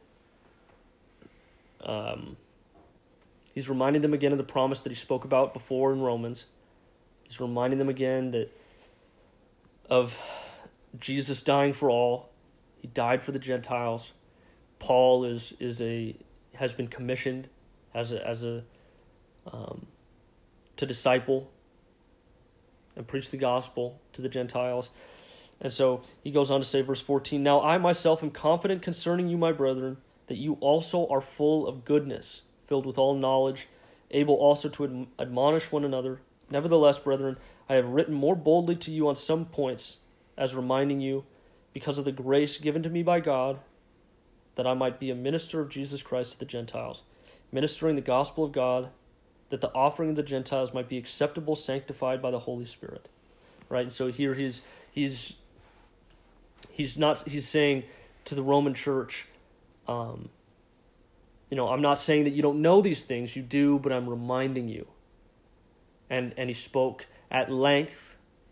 he's reminding them again of the promise that he spoke about before in Romans. He's reminding them again of Jesus dying for all. He died for the Gentiles. Paul has been commissioned to disciple and preach the gospel to the Gentiles. And so he goes on to say, verse 14, "Now I myself am confident concerning you, my brethren, that you also are full of goodness, filled with all knowledge, able also to admonish one another. Nevertheless, brethren, I have written more boldly to you on some points, as reminding you, because of the grace given to me by God, that I might be a minister of Jesus Christ to the Gentiles, ministering the gospel of God, that the offering of the Gentiles might be acceptable, sanctified by the Holy Spirit." Right? And so here he's saying to the Roman church, I'm not saying that you don't know these things, you do, but I'm reminding you. And he spoke at length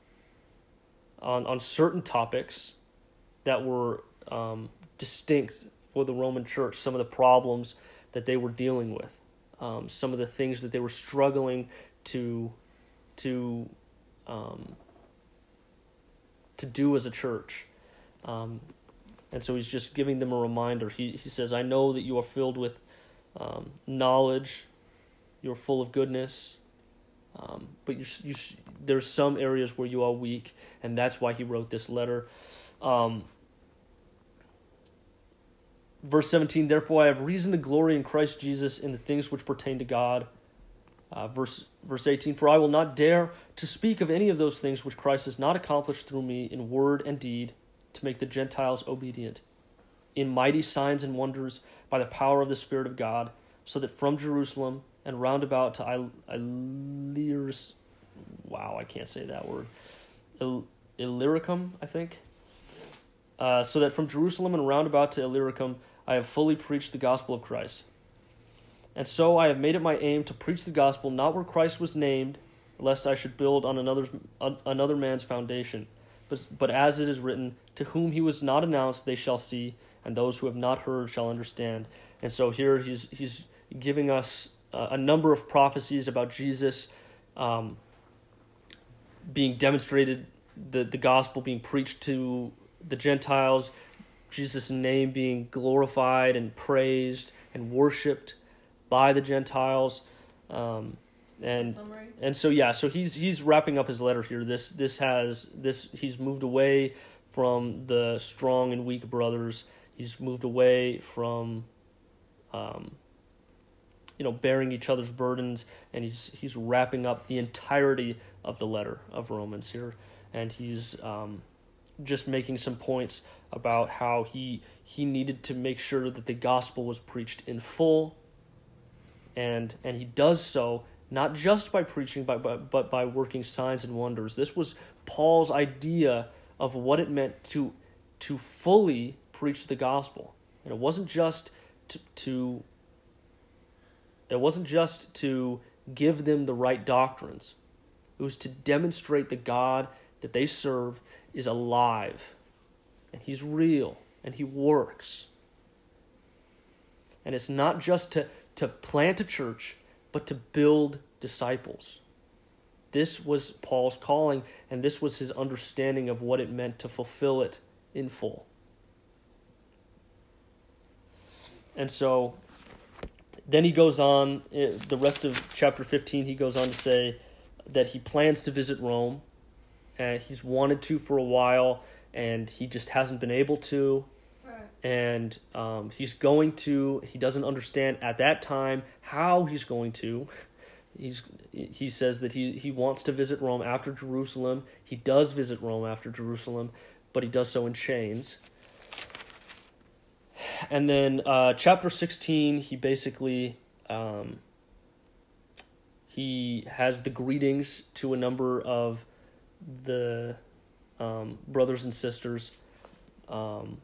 on certain topics that were distinct for the Roman church, some of the problems that they were dealing with, some of the things that they were struggling to do as a church. And so he's just giving them a reminder. He says, "I know that you are filled with knowledge, you're full of goodness, but there's some areas where you are weak," and that's why he wrote this letter. Verse 17, "Therefore I have reason to glory in Christ Jesus in the things which pertain to God." Verse 18, "For I will not dare to speak of any of those things which Christ has not accomplished through me in word and deed, to make the Gentiles obedient, in mighty signs and wonders by the power of the Spirit of God, so that from Jerusalem and round about to Illyricum, I can't say that word, Illyricum, I think, so that from Jerusalem and round about to Illyricum I have fully preached the gospel of Christ. And so I have made it my aim to preach the gospel not where Christ was named, lest I should build on another man's foundation. But as it is written, to whom he was not announced they shall see, and those who have not heard shall understand." And so here he's giving us a number of prophecies about Jesus being demonstrated, the gospel being preached to the Gentiles, Jesus' name being glorified and praised and worshipped by the Gentiles. So he's wrapping up his letter here. He's moved away from the strong and weak brothers. He's moved away from bearing each other's burdens, and he's wrapping up the entirety of the letter of Romans here, and he's just making some points about how he needed to make sure that the gospel was preached in full, and he does so not just by preaching, but by working signs and wonders. This was Paul's idea of what it meant to fully preach the gospel, and it wasn't just to give them the right doctrines. It was to demonstrate the God that they serve is alive, and he's real, and he works. And it's not just to plant a church, but to build disciples. This was Paul's calling, and this was his understanding of what it meant to fulfill it in full. And so then he goes on, the rest of chapter 15, he goes on to say that he plans to visit Rome. He's wanted to for a while, and he just hasn't been able to. Right. And he's going to. He doesn't understand at that time how he's going to. He says that he wants to visit Rome after Jerusalem. He does visit Rome after Jerusalem, but he does so in chains. And then chapter 16, he basically he has the greetings to a number of the brothers and sisters. And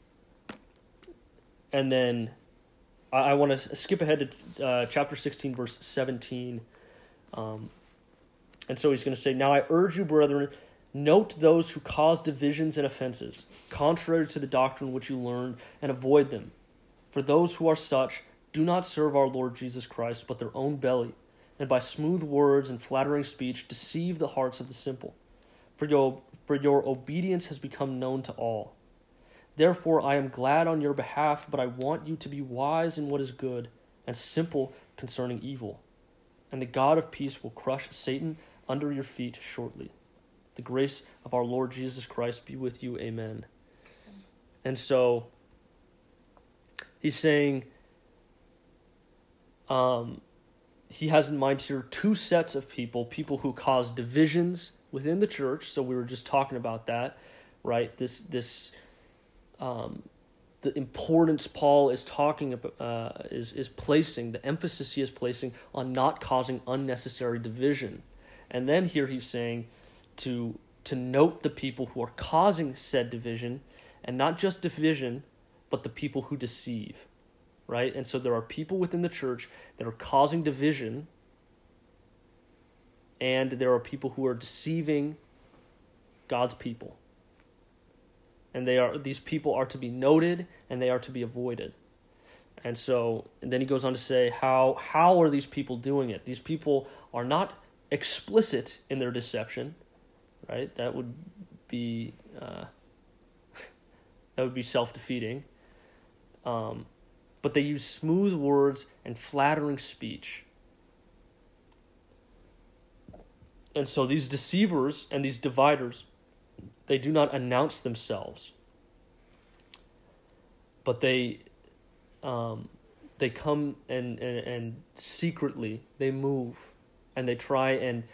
then I want to skip ahead to chapter 16, verse 17. And so he's going to say, "Now I urge you, brethren, note those who cause divisions and offenses, contrary to the doctrine which you learned, and avoid them. For those who are such do not serve our Lord Jesus Christ, but their own belly, and by smooth words and flattering speech deceive the hearts of the simple. For your obedience has become known to all. Therefore I am glad on your behalf, but I want you to be wise in what is good, and simple concerning evil. And the God of peace will crush Satan under your feet shortly. The grace of our Lord Jesus Christ be with you. Amen. And so he's saying he has in mind here two sets of people who cause divisions within the church. So we were just talking about that, right? The importance Paul is talking about is placing, the emphasis he is placing on not causing unnecessary division. And then here he's saying to note the people who are causing said division, and not just division, but the people who deceive, right? And so there are people within the church that are causing division, and there are people who are deceiving God's people. And these people are to be noted, and they are to be avoided. And then he goes on to say, how are these people doing it? These people are not explicit in their deception, right? That would be self-defeating. But they use smooth words and flattering speech. And so these deceivers and these dividers, they do not announce themselves, but they come and secretly they move, and they try and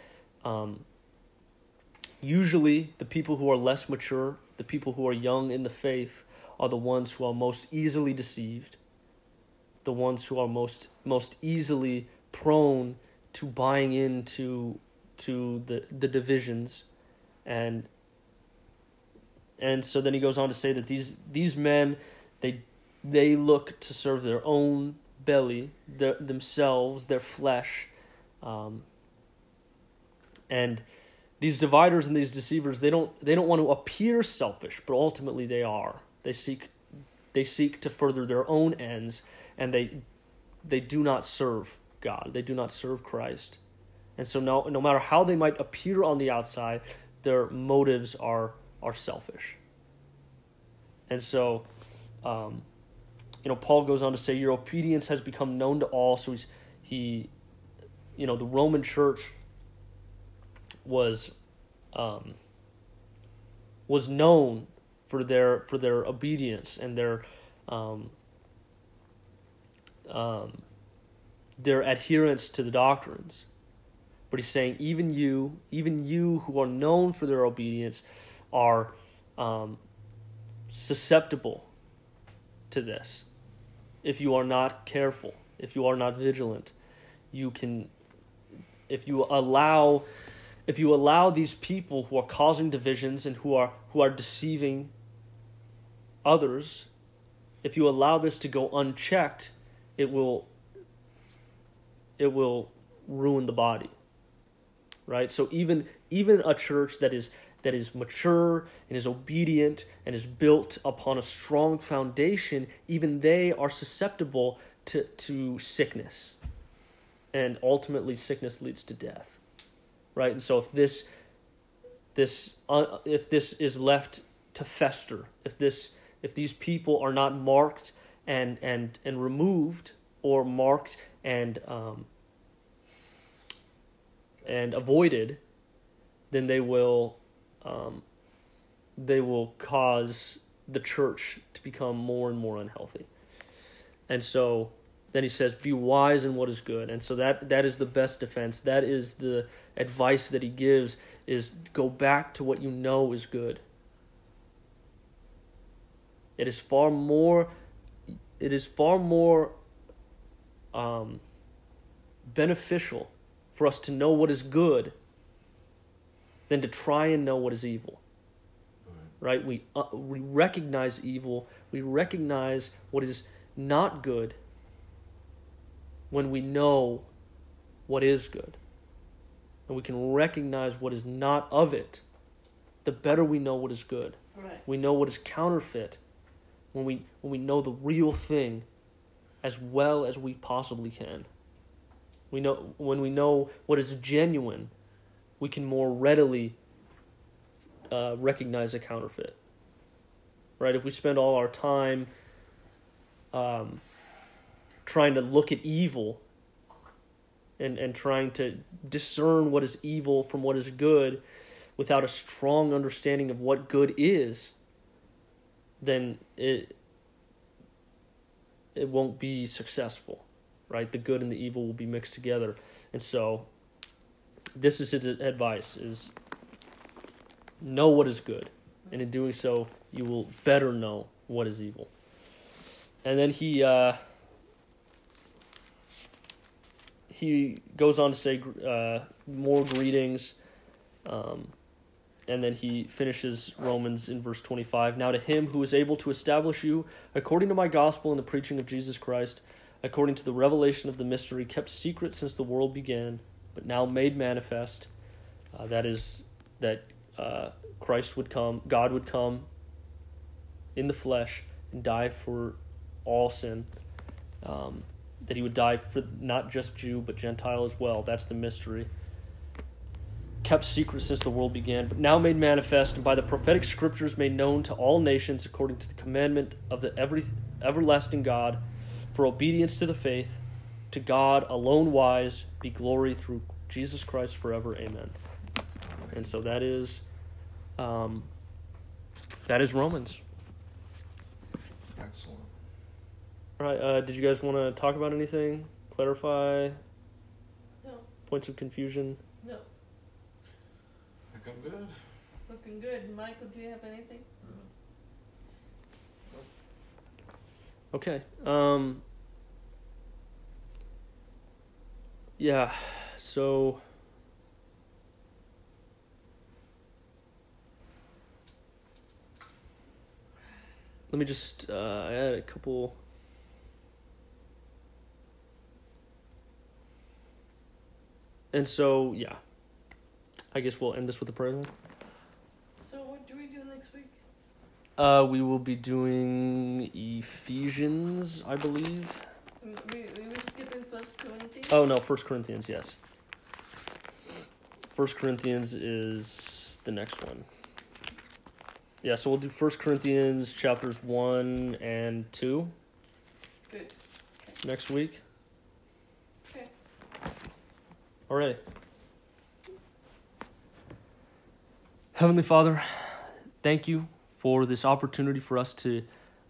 usually the people who are less mature, the people who are young in the faith, are the ones who are most easily deceived, the ones who are most easily prone to buying into the divisions. And so then he goes on to say that these men, they look to serve their own belly, themselves, their flesh. And these dividers and these deceivers, they don't want to appear selfish, but ultimately they are. They seek to further their own ends, and they do not serve God. They do not serve Christ. And so no matter how they might appear on the outside, their motives are selfish. And so, Paul goes on to say, your obedience has become known to all. So the Roman church was known for their obedience and their adherence to the doctrines. But he's saying, even you who are known for their obedience are susceptible to this. If you are not careful, if you are not vigilant, if you allow these people who are causing divisions and who are deceiving others, if you allow this to go unchecked, it will ruin the body. Right? So even a church that is mature and is obedient and is built upon a strong foundation, even they are susceptible to sickness. And ultimately sickness leads to death. Right? And so if this is left to fester, if these people are not marked and removed, or marked and avoided, then they will cause the church to become more and more unhealthy. And so then he says, be wise in what is good. And so that is the best defense. That is the advice that he gives, is go back to what you know is good. It is far more beneficial for us to know what is good than to try and know what is evil. Right? We recognize evil. We recognize what is not good when we know what is good. And we can recognize what is not of it. The better we know what is good. Right. We know what is counterfeit when we know the real thing as well as we possibly can. When we know what is genuine, we can more readily recognize a counterfeit. Right? If we spend all our time trying to look at evil and trying to discern what is evil from what is good without a strong understanding of what good is, then it won't be successful, right? The good and the evil will be mixed together. And so this is his advice, is know what is good. And in doing so, you will better know what is evil. And then he goes on to say more greetings. And then he finishes Romans in verse 25. Now to him who is able to establish you according to my gospel and the preaching of Jesus Christ, according to the revelation of the mystery kept secret since the world began, but now made manifest, that is, that Christ would come, God would come in the flesh and die for all sin, that he would die for not just Jew, but Gentile as well. That's the mystery. Kept secret since the world began, but now made manifest, and by the prophetic scriptures made known to all nations according to the commandment of the everlasting God, for obedience to the faith, to God alone wise, be glory through Jesus Christ forever. Amen. And so that is Romans. Excellent. All right. Did you guys want to talk about anything? Clarify? No. Points of confusion? No. I think I'm good. Looking good. Michael, do you have anything? Okay. Yeah. So let me just I had a couple. And so, yeah. I guess we'll end this with a prayer then. So what do we do next week? We will be doing Ephesians, I believe. We were skipping 1 Corinthians? Oh, no, 1 Corinthians, yes. 1 Corinthians is the next one. Yeah, so we'll do 1 Corinthians chapters 1 and 2. Good. Okay. Next week. Okay. All right. Heavenly Father, thank you for this opportunity for us to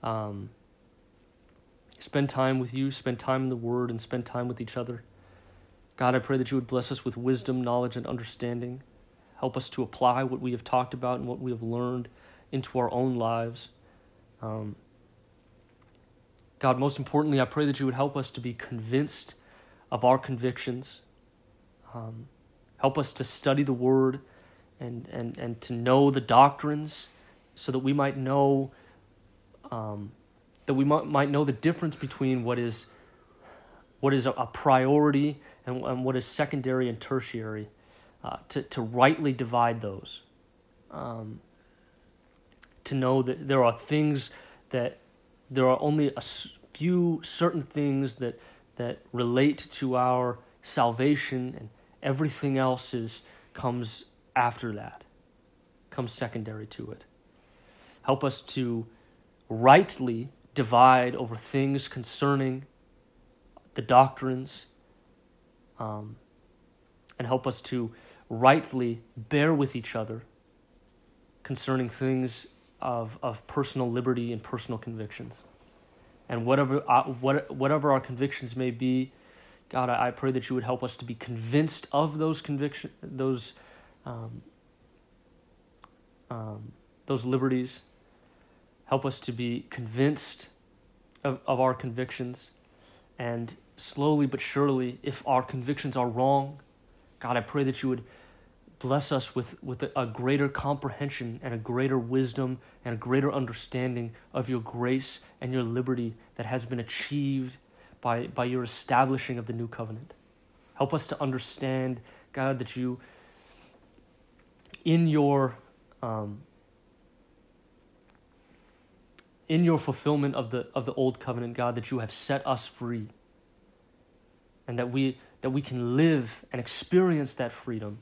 spend time with you, spend time in the Word, and spend time with each other. God, I pray that you would bless us with wisdom, knowledge, and understanding. Help us to apply what we have talked about and what we have learned into our own lives. God, most importantly, I pray that you would help us to be convinced of our convictions. Help us to study the Word and to know the doctrines, so that we might know might know the difference between what is a priority and what is secondary and tertiary, to rightly divide those. To know that there are things that there are only a few certain things that relate to our salvation, and everything else comes after that, comes secondary to it. Help us to rightly divide over things concerning the doctrines, and help us to rightly bear with each other concerning things of personal liberty and personal convictions. And whatever our convictions may be, God, I pray that you would help us to be convinced of those convictions, those liberties. Help us to be convinced of our convictions, and slowly but surely, if our convictions are wrong, God, I pray that you would bless us with a greater comprehension and a greater wisdom and a greater understanding of your grace and your liberty that has been achieved by your establishing of the new covenant. Help us to understand, God, that you, in your fulfillment of the old covenant, God, that you have set us free, and that we can live and experience that freedom,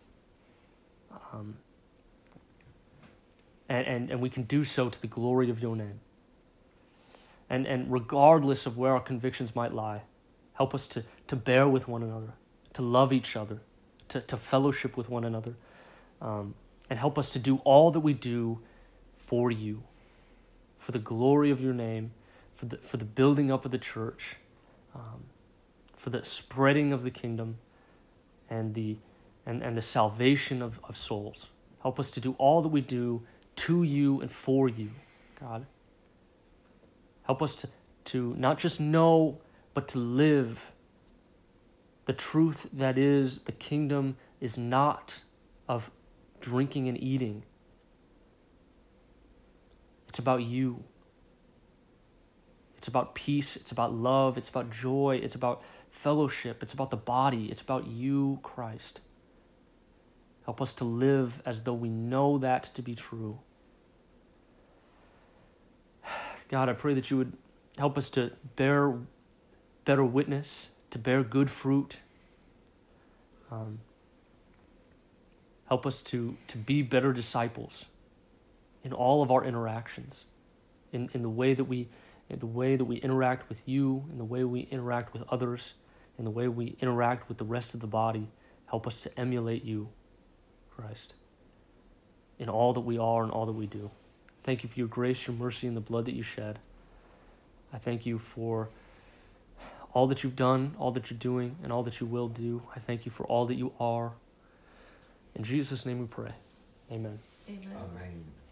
and we can do so to the glory of your name. And regardless of where our convictions might lie, help us to bear with one another, to love each other, to fellowship with one another, And help us to do all that we do for you, for the glory of your name, for the building up of the church, for the spreading of the kingdom, and the salvation of souls. Help us to do all that we do to you and for you, God. Help us to not just know, but to live the truth that is the kingdom is not of drinking and eating. It's about you. It's about peace. It's about love. It's about joy. It's about fellowship. It's about the body. It's about you, Christ. Help us to live as though we know that to be true. God, I pray that you would help us to bear better witness, to bear good fruit. Help us to be better disciples in all of our interactions, in the way that we interact with you, in the way we interact with others, in the way we interact with the rest of the body. Help us to emulate you, Christ, in all that we are and all that we do. Thank you for your grace, your mercy, and the blood that you shed. I thank you for all that you've done, all that you're doing, and all that you will do. I thank you for all that you are. In Jesus' name we pray. Amen. Amen. Amen.